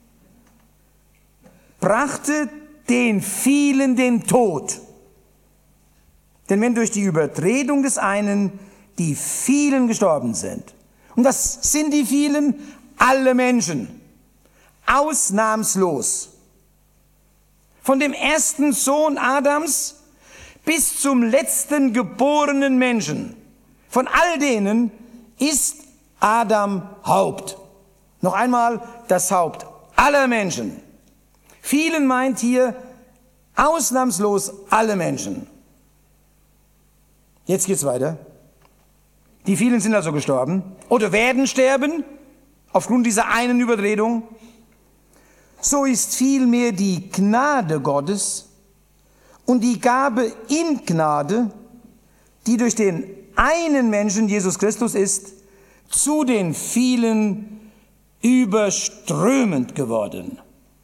brachte den vielen den Tod. Denn wenn durch die Übertretung des einen die vielen gestorben sind, und was sind die vielen? Alle Menschen, ausnahmslos. Von dem ersten Sohn Adams bis zum letzten geborenen Menschen. Von all denen ist Adam Haupt. Noch einmal das Haupt aller Menschen. Vielen meint hier ausnahmslos alle Menschen. Jetzt geht's weiter. Die vielen sind also gestorben oder werden sterben aufgrund dieser einen Übertretung. So ist vielmehr die Gnade Gottes und die Gabe in Gnade, die durch den einen Menschen, Jesus Christus ist, zu den vielen überströmend geworden.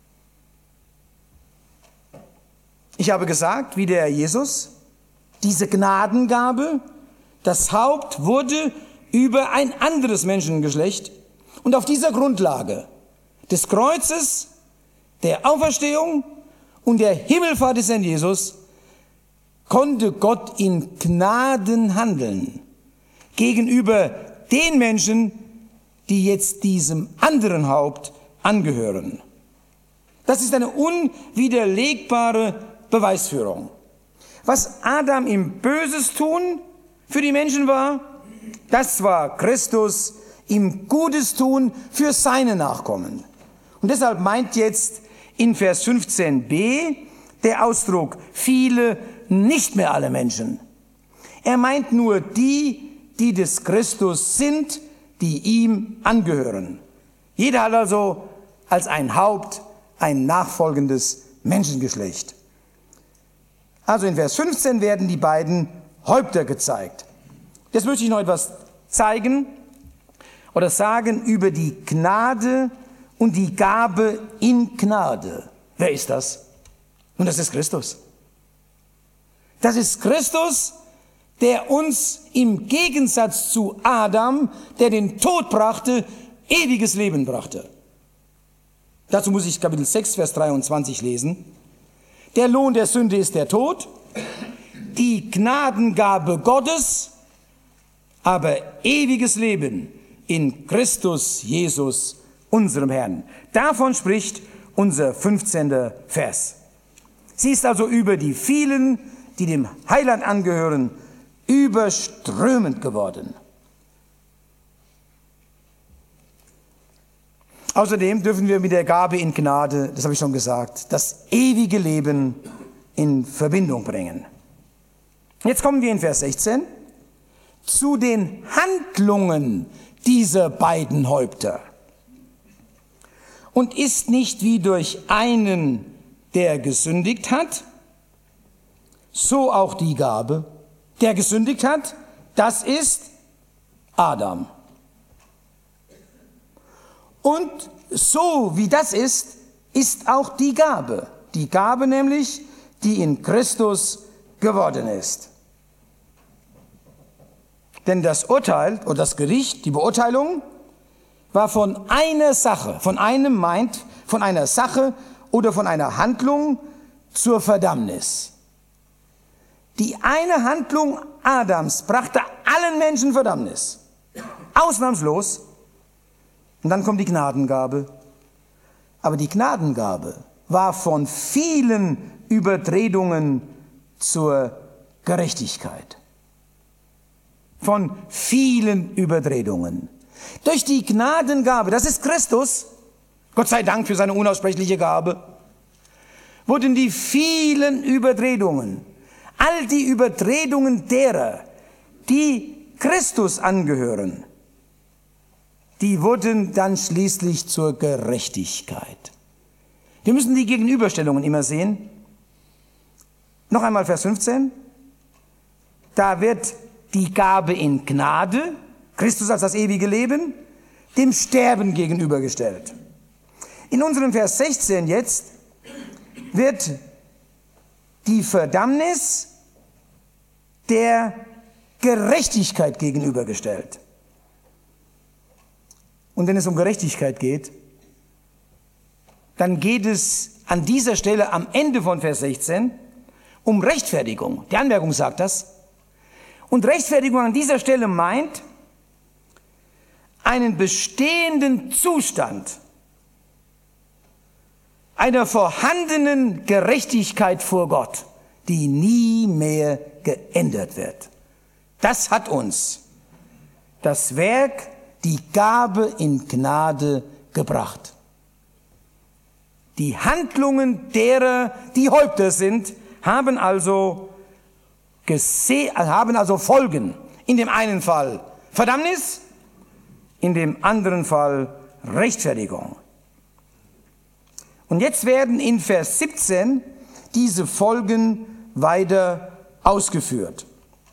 Ich habe gesagt, wie der Herr Jesus, diese Gnadengabe, das Haupt wurde über ein anderes Menschengeschlecht und auf dieser Grundlage des Kreuzes, der Auferstehung und der Himmelfahrt des Herrn Jesus konnte Gott in Gnaden handeln gegenüber den Menschen, die jetzt diesem anderen Haupt angehören. Das ist eine unwiderlegbare Beweisführung. Was Adam im Böses tun für die Menschen war, das war Christus im Gutes tun für seine Nachkommen. Und deshalb meint jetzt in Vers 15b der Ausdruck viele nicht mehr alle Menschen. Er meint nur die, die des Christus sind, die ihm angehören. Jeder hat also als ein Haupt ein nachfolgendes Menschengeschlecht. Also in Vers 15 werden die beiden Häupter gezeigt. Jetzt möchte ich noch etwas zeigen oder sagen über die Gnade und die Gabe in Gnade. Wer ist das? Und das ist Christus. Das ist Christus, der uns im Gegensatz zu Adam, der den Tod brachte, ewiges Leben brachte. Dazu muss ich Kapitel 6, Vers 23 lesen. Der Lohn der Sünde ist der Tod, die Gnadengabe Gottes, aber ewiges Leben in Christus Jesus, unserem Herrn. Davon spricht unser 15. Vers. Sie ist also über die vielen, die dem Heiland angehören, überströmend geworden. Außerdem dürfen wir mit der Gabe in Gnade, das habe ich schon gesagt, das ewige Leben in Verbindung bringen. Jetzt kommen wir in Vers 16 zu den Handlungen dieser beiden Häupter. Und ist nicht wie durch einen, der gesündigt hat, so auch die Gabe, der gesündigt hat, das ist Adam. Und so wie das ist auch die Gabe. Die Gabe nämlich, die in Christus geworden ist. Denn das Urteil oder das Gericht, die Beurteilung, war von einer Sache, von einer Sache oder von einer Handlung zur Verdammnis. Die eine Handlung Adams brachte allen Menschen Verdammnis. Ausnahmslos. Und dann kommt die Gnadengabe. Aber die Gnadengabe war von vielen Übertretungen zur Gerechtigkeit. Von vielen Übertretungen. Durch die Gnadengabe, das ist Christus, Gott sei Dank für seine unaussprechliche Gabe, wurden die vielen Übertretungen, all die Übertretungen derer, die Christus angehören, die wurden dann schließlich zur Gerechtigkeit. Wir müssen die Gegenüberstellungen immer sehen. Noch einmal Vers 15. Da wird die Gabe in Gnade, Christus als das ewige Leben, dem Sterben gegenübergestellt. In unserem Vers 16 jetzt wird die Verdammnis der Gerechtigkeit gegenübergestellt. Und wenn es um Gerechtigkeit geht, dann geht es an dieser Stelle am Ende von Vers 16 um Rechtfertigung. Die Anmerkung sagt das. Und Rechtfertigung an dieser Stelle meint einen bestehenden Zustand einer vorhandenen Gerechtigkeit vor Gott, die nie mehr geändert wird. Das hat uns das Werk, die Gabe in Gnade gebracht. Die Handlungen derer, die Häupter sind, haben also Folgen. In dem einen Fall Verdammnis, in dem anderen Fall Rechtfertigung. Und jetzt werden in Vers 17 diese Folgen weiter ausgeführt.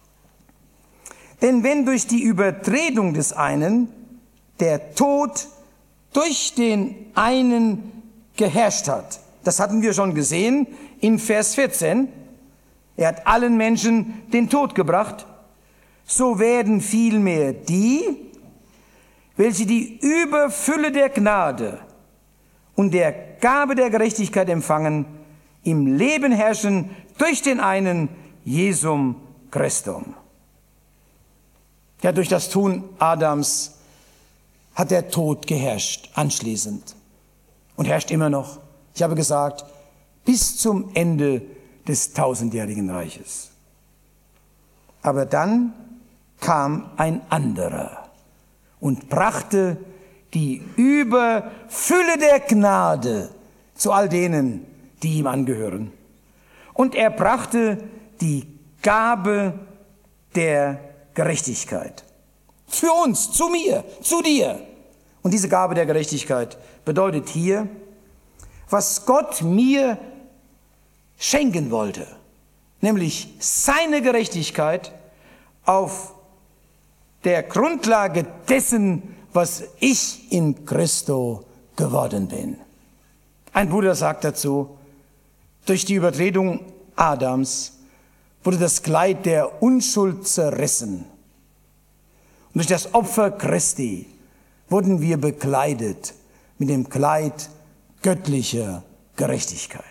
Denn wenn durch die Übertretung des einen der Tod durch den einen geherrscht hat, das hatten wir schon gesehen in Vers 14, er hat allen Menschen den Tod gebracht, so werden vielmehr die, welche die Überfülle der Gnade und der Gabe der Gerechtigkeit empfangen, im Leben herrschen durch den einen Jesum Christum. Ja, durch das Tun Adams hat der Tod geherrscht anschließend und herrscht immer noch. Ich habe gesagt, bis zum Ende des tausendjährigen Reiches. Aber dann kam ein anderer und brachte die Überfülle der Gnade zu all denen, die ihm angehören. Und er brachte die Gabe der Gerechtigkeit. Für uns, zu mir, zu dir. Und diese Gabe der Gerechtigkeit bedeutet hier, was Gott mir schenken wollte, nämlich seine Gerechtigkeit auf der Grundlage dessen, was ich in Christo geworden bin. Ein Bruder sagt dazu, durch die Übertretung Adams wurde das Kleid der Unschuld zerrissen. Und durch das Opfer Christi wurden wir bekleidet mit dem Kleid göttlicher Gerechtigkeit.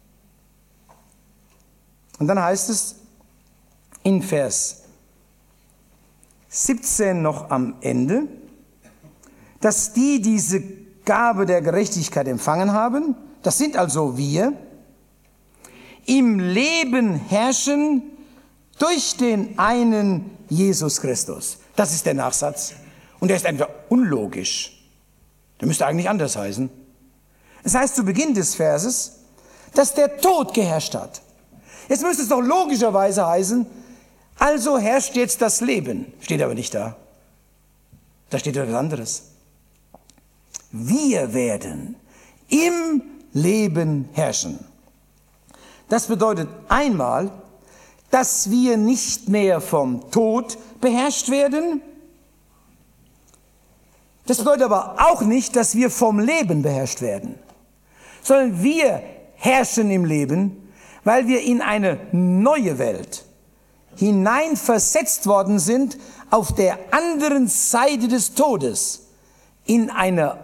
Und dann heißt es in Vers 17 noch am Ende, dass die diese Gabe der Gerechtigkeit empfangen haben, das sind also wir, im Leben herrschen durch den einen Jesus Christus. Das ist der Nachsatz. Und der ist einfach unlogisch. Der müsste eigentlich anders heißen. Es heißt zu Beginn des Verses, dass der Tod geherrscht hat. Jetzt müsste es doch logischerweise heißen, also herrscht jetzt das Leben. Steht aber nicht da. Da steht etwas anderes. Wir werden im Leben herrschen. Das bedeutet einmal, dass wir nicht mehr vom Tod beherrscht werden. Das bedeutet aber auch nicht, dass wir vom Leben beherrscht werden, sondern wir herrschen im Leben, weil wir in eine neue Welt hineinversetzt worden sind, auf der anderen Seite des Todes, in eine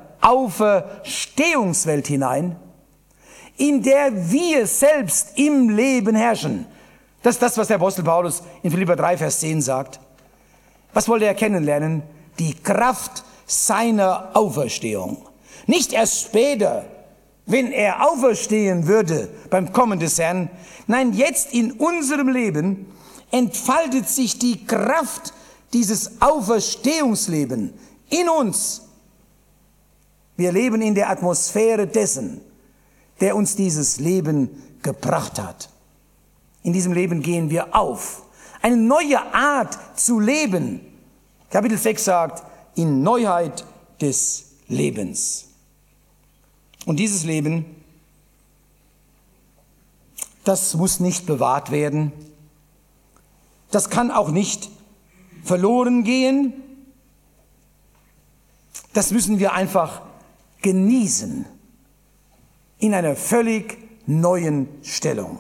Auferstehungswelt hinein, in der wir selbst im Leben herrschen. Das ist das, was der Apostel Paulus in Philipper 3, Vers 10 sagt. Was wollte er kennenlernen? Die Kraft seiner Auferstehung. Nicht erst später, wenn er auferstehen würde beim Kommen des Herrn. Nein, jetzt in unserem Leben entfaltet sich die Kraft dieses Auferstehungslebens in uns. Wir leben in der Atmosphäre dessen, der uns dieses Leben gebracht hat. In diesem Leben gehen wir auf. Eine neue Art zu leben. Kapitel 6 sagt, in Neuheit des Lebens. Und dieses Leben, das muss nicht bewahrt werden. Das kann auch nicht verloren gehen. Das müssen wir einfach genießen in einer völlig neuen Stellung.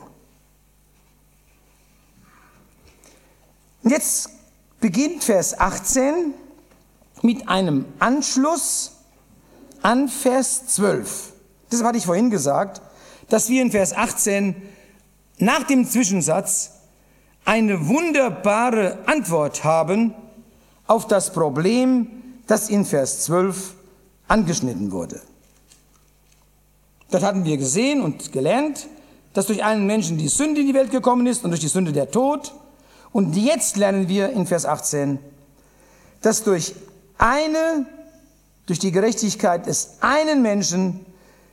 Und jetzt beginnt Vers 18 mit einem Anschluss an Vers 12. Deshalb hatte ich vorhin gesagt, dass wir in Vers 18 nach dem Zwischensatz eine wunderbare Antwort haben auf das Problem, das in Vers 12 angeschnitten wurde. Dort hatten wir gesehen und gelernt, dass durch einen Menschen die Sünde in die Welt gekommen ist und durch die Sünde der Tod. Und jetzt lernen wir in Vers 18, dass durch die Gerechtigkeit des einen Menschen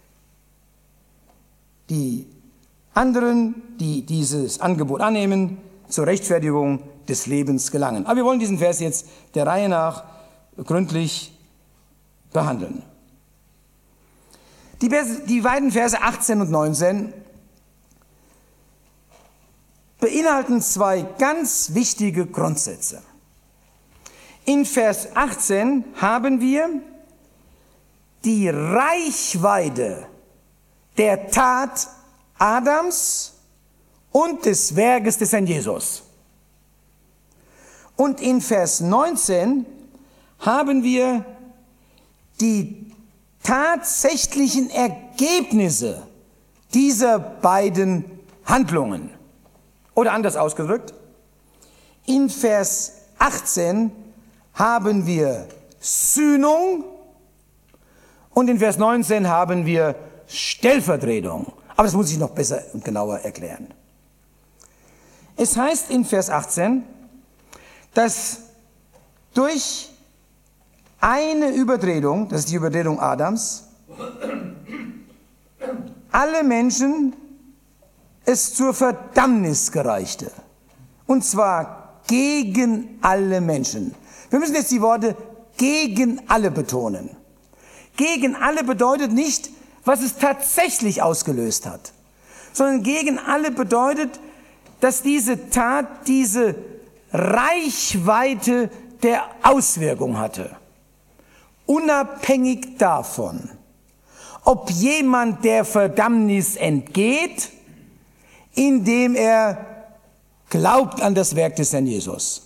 die anderen, die dieses Angebot annehmen, zur Rechtfertigung des Lebens gelangen. Aber wir wollen diesen Vers jetzt der Reihe nach gründlich behandeln. Die beiden Verse 18 und 19 beinhalten zwei ganz wichtige Grundsätze. In Vers 18 haben wir die Reichweite der Tat Adams und des Werkes des Herrn Jesus. Und in Vers 19 haben wir die tatsächlichen Ergebnisse dieser beiden Handlungen. Oder anders ausgedrückt, in Vers 18 haben wir Sühnung und in Vers 19 haben wir Stellvertretung. Aber das muss ich noch besser und genauer erklären. Es heißt in Vers 18, dass durch eine Übertretung, das ist die Übertretung Adams, alle Menschen es zur Verdammnis gereichte. Und zwar gegen alle Menschen. Wir müssen jetzt die Worte gegen alle betonen. Gegen alle bedeutet nicht, was es tatsächlich ausgelöst hat, sondern gegen alle bedeutet, dass diese Tat diese Reichweite der Auswirkung hatte. Unabhängig davon, ob jemand der Verdammnis entgeht, indem er glaubt an das Werk des Herrn Jesus.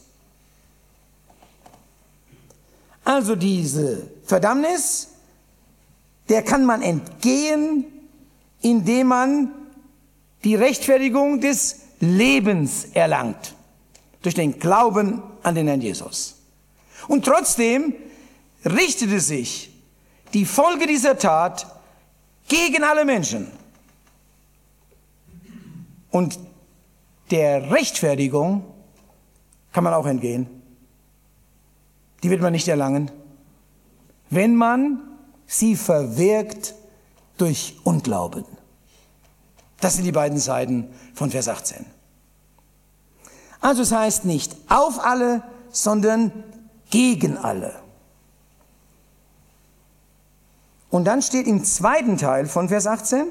Also diese Verdammnis, der kann man entgehen, indem man die Rechtfertigung des Lebens erlangt, durch den Glauben an den Herrn Jesus. Und trotzdem richtete sich die Folge dieser Tat gegen alle Menschen. Und der Rechtfertigung kann man auch entgehen. Die wird man nicht erlangen, wenn man sie verwirkt durch Unglauben. Das sind die beiden Seiten von Vers 18. Also es heißt nicht auf alle, sondern gegen alle. Und dann steht im zweiten Teil von Vers 18,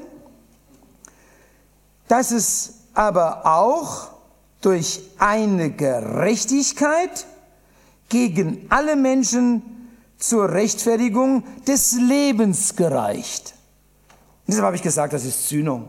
dass es aber auch durch eine Gerechtigkeit gegen alle Menschen zur Rechtfertigung des Lebens gereicht. Und deshalb habe ich gesagt, das ist Sühnung.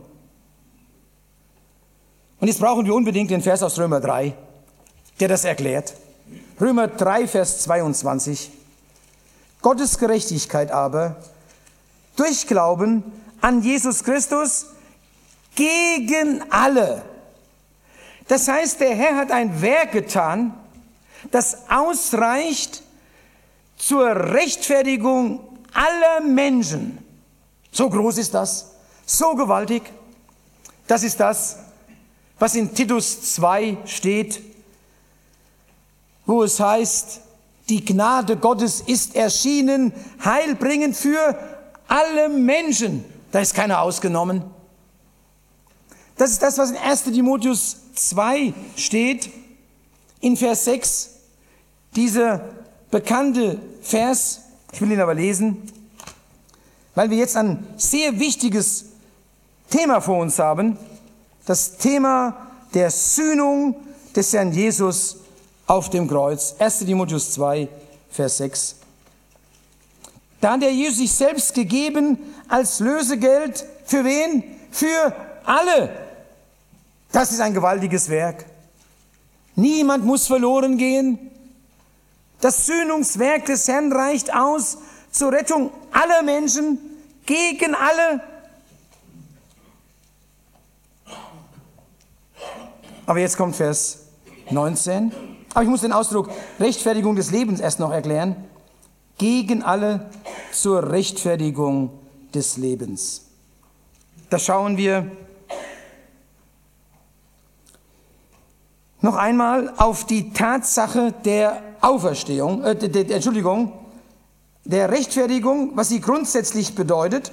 Und jetzt brauchen wir unbedingt den Vers aus Römer 3, der das erklärt. Römer 3, Vers 22. Gottes Gerechtigkeit aber durch Glauben an Jesus Christus gegen alle, Das heißt, der Herr hat ein Werk getan, das ausreicht zur Rechtfertigung aller Menschen. So groß ist das, so gewaltig. Das ist das, was in Titus 2 steht, wo es heißt, die Gnade Gottes ist erschienen, heilbringend für alle Menschen. Da ist keiner ausgenommen. Das ist das, was in 1. Timotheus 2 steht, in Vers 6. Dieser bekannte Vers, ich will ihn aber lesen, weil wir jetzt ein sehr wichtiges Thema vor uns haben, das Thema der Sühnung des Herrn Jesus auf dem Kreuz. 1. Timotheus 2, Vers 6. Da der Jesus sich selbst gegeben als Lösegeld, für wen? Für alle. Das ist ein gewaltiges Werk. Niemand muss verloren gehen. Das Sühnungswerk des Herrn reicht aus zur Rettung aller Menschen, gegen alle. Aber jetzt kommt Vers 19. Aber ich muss den Ausdruck Rechtfertigung des Lebens erst noch erklären. Gegen alle zur Rechtfertigung des Lebens. Da schauen wir noch einmal auf die Tatsache der Auferstehung, der Rechtfertigung, was sie grundsätzlich bedeutet.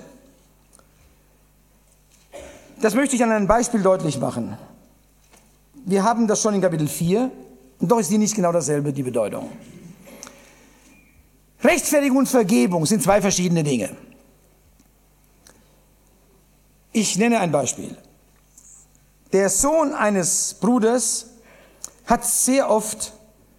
Das möchte ich an einem Beispiel deutlich machen. Wir haben das schon in Kapitel 4, und doch ist die nicht genau dasselbe, die Bedeutung. Rechtfertigung und Vergebung sind zwei verschiedene Dinge. Ich nenne ein Beispiel. Der Sohn eines Bruders hat sehr oft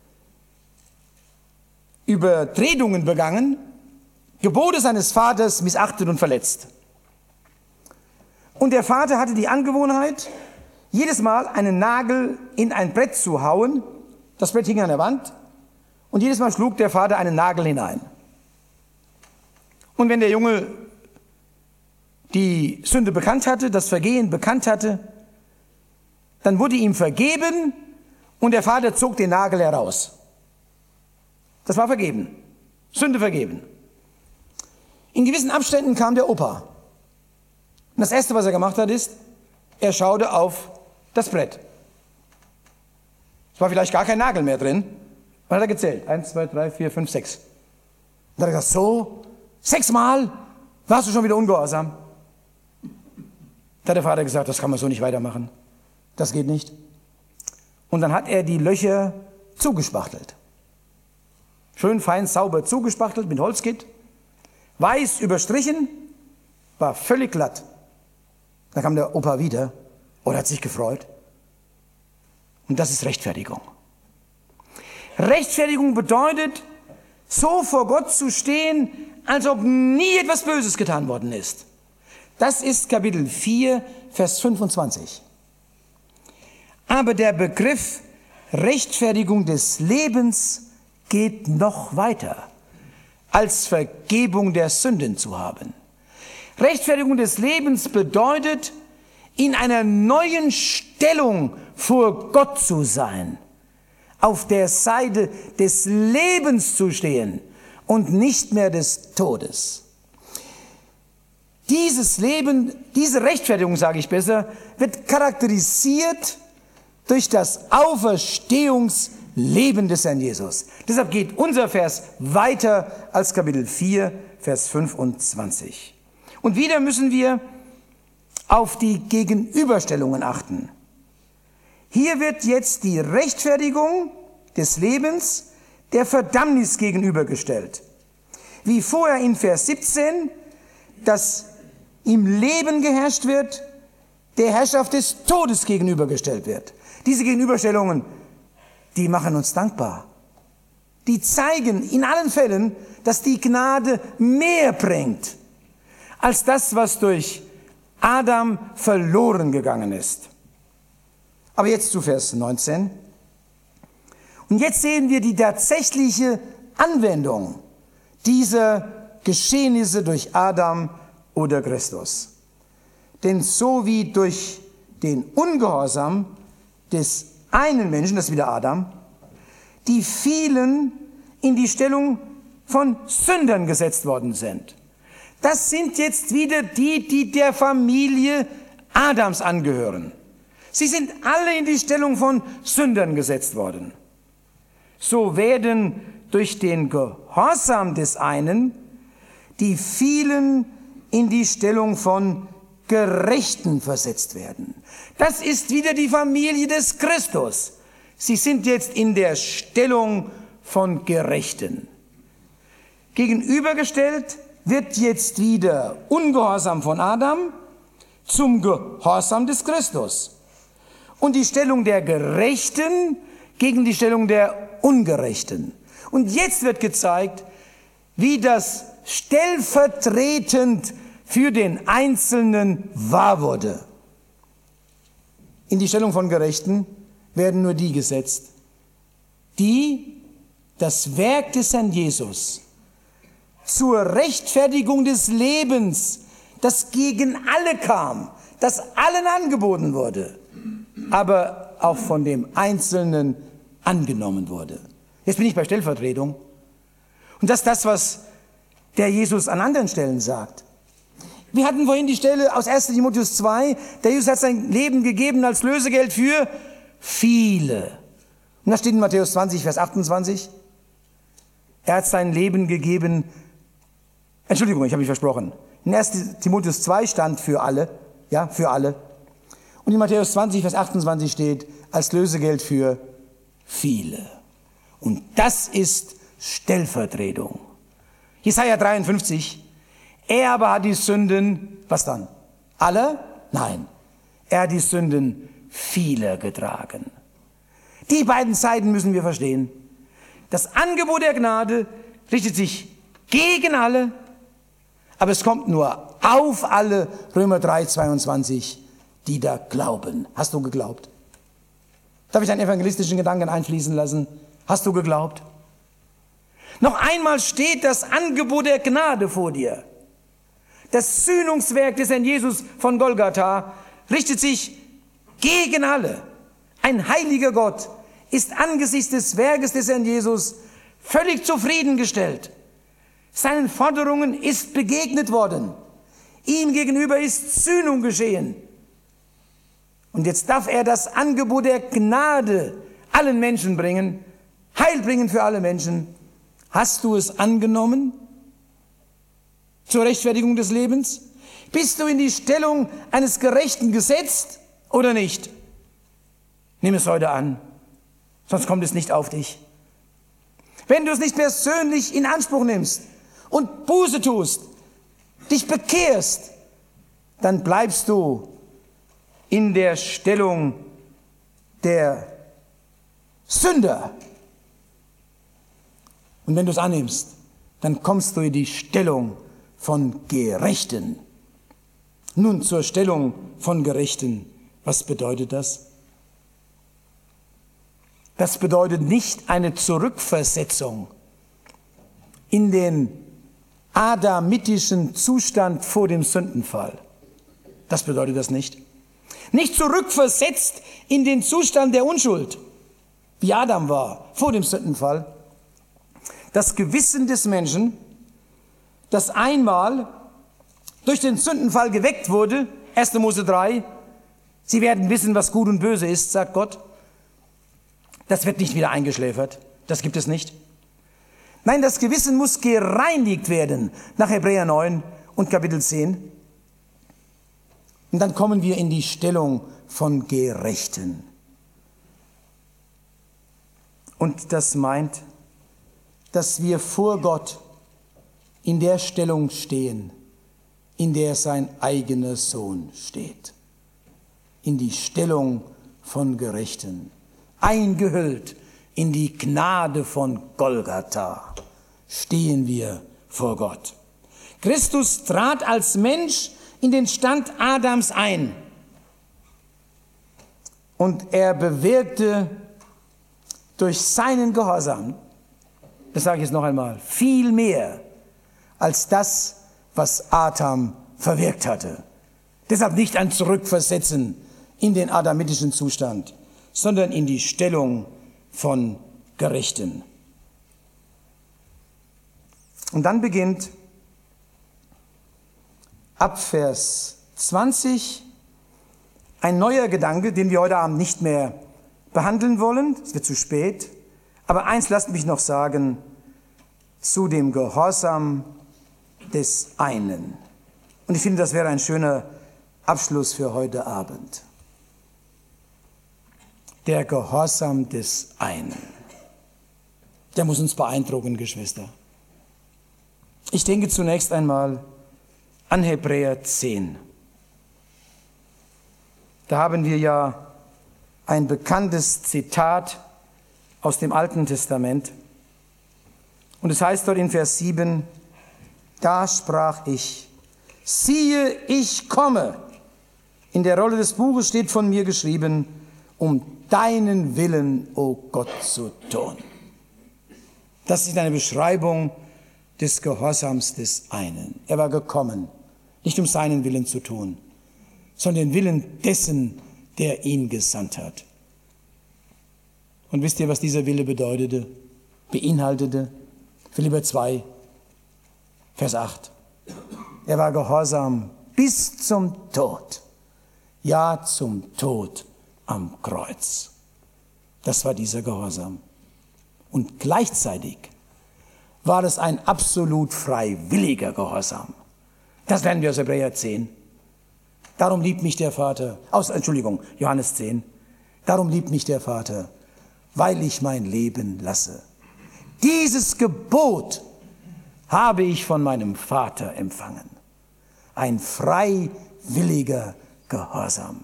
Übertretungen begangen, Gebote seines Vaters missachtet und verletzt. Und der Vater hatte die Angewohnheit, jedes Mal einen Nagel in ein Brett zu hauen. Das Brett hing an der Wand und jedes Mal schlug der Vater einen Nagel hinein. Und wenn der Junge die Sünde bekannt hatte, das Vergehen bekannt hatte, dann wurde ihm vergeben und der Vater zog den Nagel heraus. Das war vergeben. Sünde vergeben. In gewissen Abständen kam der Opa. Und das Erste, was er gemacht hat, ist, er schaute auf das Brett. Es war vielleicht gar kein Nagel mehr drin. Dann hat er gezählt. 1, 2, 3, 4, 5, 6. Und dann hat er gesagt, so, 6-mal warst du schon wieder ungehorsam. Da hat der Vater gesagt, das kann man so nicht weitermachen. Das geht nicht. Und dann hat er die Löcher zugespachtelt. Schön fein, sauber zugespachtelt mit Holzgitt. Weiß überstrichen, war völlig glatt. Da kam der Opa wieder und hat sich gefreut. Und das ist Rechtfertigung. Rechtfertigung bedeutet, so vor Gott zu stehen, als ob nie etwas Böses getan worden ist. Das ist Kapitel 4, Vers 25. Aber der Begriff Rechtfertigung des Lebens geht noch weiter, als Vergebung der Sünden zu haben. Rechtfertigung des Lebens bedeutet, in einer neuen Stellung vor Gott zu sein, auf der Seite des Lebens zu stehen und nicht mehr des Todes. Dieses Leben, diese Rechtfertigung, sage ich besser, wird charakterisiert durch das Auferstehungsleben des Herrn Jesus. Deshalb geht unser Vers weiter als Kapitel 4, Vers 25. Und wieder müssen wir auf die Gegenüberstellungen achten. Hier wird jetzt die Rechtfertigung des Lebens der Verdammnis gegenübergestellt. Wie vorher in Vers 17, dass im Leben geherrscht wird, der Herrschaft des Todes gegenübergestellt wird. Diese Gegenüberstellungen, die machen uns dankbar. Die zeigen in allen Fällen, dass die Gnade mehr bringt als das, was durch Adam verloren gegangen ist. Aber jetzt zu Vers 19. Und jetzt sehen wir die tatsächliche Anwendung dieser Geschehnisse durch Adam oder Christus. Denn so wie durch den Ungehorsam des einen Menschen, das ist wieder Adam, die vielen in die Stellung von Sündern gesetzt worden sind. Das sind jetzt wieder die, die der Familie Adams angehören. Sie sind alle in die Stellung von Sündern gesetzt worden. So werden durch den Gehorsam des einen die vielen in die Stellung von Gerechten versetzt werden. Das ist wieder die Familie des Christus. Sie sind jetzt in der Stellung von Gerechten. Gegenübergestellt wird jetzt wieder Ungehorsam von Adam zum Gehorsam des Christus. Und die Stellung der Gerechten gegen die Stellung der Ungerechten. Und jetzt wird gezeigt, wie das stellvertretend für den Einzelnen wahr wurde. In die Stellung von Gerechten werden nur die gesetzt, die das Werk des Herrn Jesus zur Rechtfertigung des Lebens, das gegen alle kam, das allen angeboten wurde, aber auch von dem Einzelnen angenommen wurde. Jetzt bin ich bei Stellvertretung. Und das ist das, was der Jesus an anderen Stellen sagt. Wir hatten vorhin die Stelle aus 1. Timotheus 2, der Jesus hat sein Leben gegeben als Lösegeld für viele. Und da steht in Matthäus 20, Vers 28, er hat sein Leben gegeben, Entschuldigung, ich habe mich versprochen. In 1. Timotheus 2 stand für alle, ja, für alle. Und in Matthäus 20, Vers 28 steht, als Lösegeld für viele. Und das ist Stellvertretung. Jesaja 53, er aber hat die Sünden, was dann? Aller? Nein. Er hat die Sünden vieler getragen. Die beiden Seiten müssen wir verstehen. Das Angebot der Gnade richtet sich gegen alle, aber es kommt nur auf alle, Römer 3, 22, die da glauben. Hast du geglaubt? Darf ich einen evangelistischen Gedanken einfließen lassen? Hast du geglaubt? Noch einmal steht das Angebot der Gnade vor dir. Das Sühnungswerk des Herrn Jesus von Golgatha richtet sich gegen alle. Ein heiliger Gott ist angesichts des Werkes des Herrn Jesus völlig zufriedengestellt. Seinen Forderungen ist begegnet worden. Ihm gegenüber ist Sühnung geschehen. Und jetzt darf er das Angebot der Gnade allen Menschen bringen, Heil bringen für alle Menschen. Hast du es angenommen? Zur Rechtfertigung des Lebens? Bist du in die Stellung eines Gerechten gesetzt oder nicht? Nimm es heute an, sonst kommt es nicht auf dich. Wenn du es nicht persönlich in Anspruch nimmst und Buße tust, dich bekehrst, dann bleibst du in der Stellung der Sünder. Und wenn du es annimmst, dann kommst du in die Stellung von Gerechten. Nun zur Stellung von Gerechten. Was bedeutet das? Das bedeutet nicht eine Zurückversetzung in den adamitischen Zustand vor dem Sündenfall. Das bedeutet das nicht. Nicht zurückversetzt in den Zustand der Unschuld, wie Adam war vor dem Sündenfall. Das Gewissen des Menschen, das einmal durch den Sündenfall geweckt wurde, 1. Mose 3, sie werden wissen, was gut und böse ist, sagt Gott. Das wird nicht wieder eingeschläfert, das gibt es nicht. Nein, das Gewissen muss gereinigt werden, nach Hebräer 9 und Kapitel 10. Und dann kommen wir in die Stellung von Gerechten. Und das meint, dass wir vor Gott in der Stellung stehen, in der sein eigener Sohn steht. In die Stellung von Gerechten. Eingehüllt in die Gnade von Golgatha stehen wir vor Gott. Christus trat als Mensch in den Stand Adams ein. Und er bewirkte durch seinen Gehorsam, das sage ich jetzt noch einmal, viel mehr als das, was Adam verwirkt hatte. Deshalb nicht ein Zurückversetzen in den adamitischen Zustand, sondern in die Stellung von Gerechten. Und dann beginnt ab Vers 20 ein neuer Gedanke, den wir heute Abend nicht mehr behandeln wollen. Es wird zu spät. Aber eins lasst mich noch sagen zu dem Gehorsam des einen. Und ich finde, das wäre ein schöner Abschluss für heute Abend. Der Gehorsam des einen. Der muss uns beeindrucken, Geschwister. Ich denke zunächst einmal an Hebräer 10. Da haben wir ja ein bekanntes Zitat aus dem Alten Testament. Und es heißt dort in Vers 7, da sprach ich, siehe, ich komme. In der Rolle des Buches steht von mir geschrieben, um deinen Willen, o Gott, zu tun. Das ist eine Beschreibung des Gehorsams des einen. Er war gekommen, nicht um seinen Willen zu tun, sondern den Willen dessen, der ihn gesandt hat. Und wisst ihr, was dieser Wille beinhaltete? Philipper 2, Vers 8. Er war gehorsam bis zum Tod. Ja, zum Tod am Kreuz. Das war dieser Gehorsam. Und gleichzeitig war es ein absolut freiwilliger Gehorsam. Das lernen wir aus Hebräer 10. Darum liebt mich der Vater, Johannes 10. Darum liebt mich der Vater, weil ich mein Leben lasse. Dieses Gebot habe ich von meinem Vater empfangen. Ein freiwilliger Gehorsam.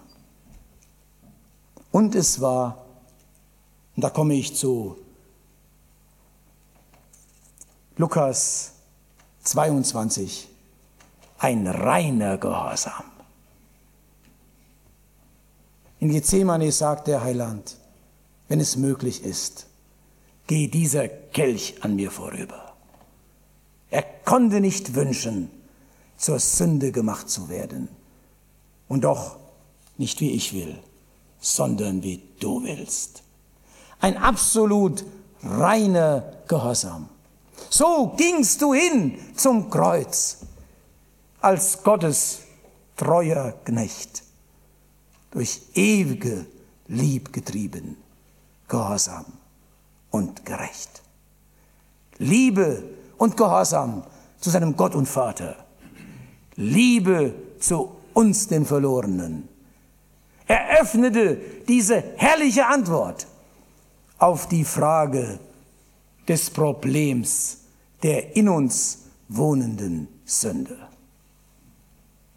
Und es war, und da komme ich zu Lukas 22, ein reiner Gehorsam. In Gethsemane sagt der Heiland, wenn es möglich ist, geh dieser Kelch an mir vorüber. Er konnte nicht wünschen, zur Sünde gemacht zu werden. Und doch nicht wie ich will, sondern wie du willst. Ein absolut reiner Gehorsam. So gingst du hin zum Kreuz, als Gottes treuer Knecht, durch ewige Lieb getrieben, gehorsam und gerecht. Liebe und Gehorsam zu seinem Gott und Vater. Liebe zu uns, den Verlorenen. Er öffnete diese herrliche Antwort auf die Frage des Problems der in uns wohnenden Sünde.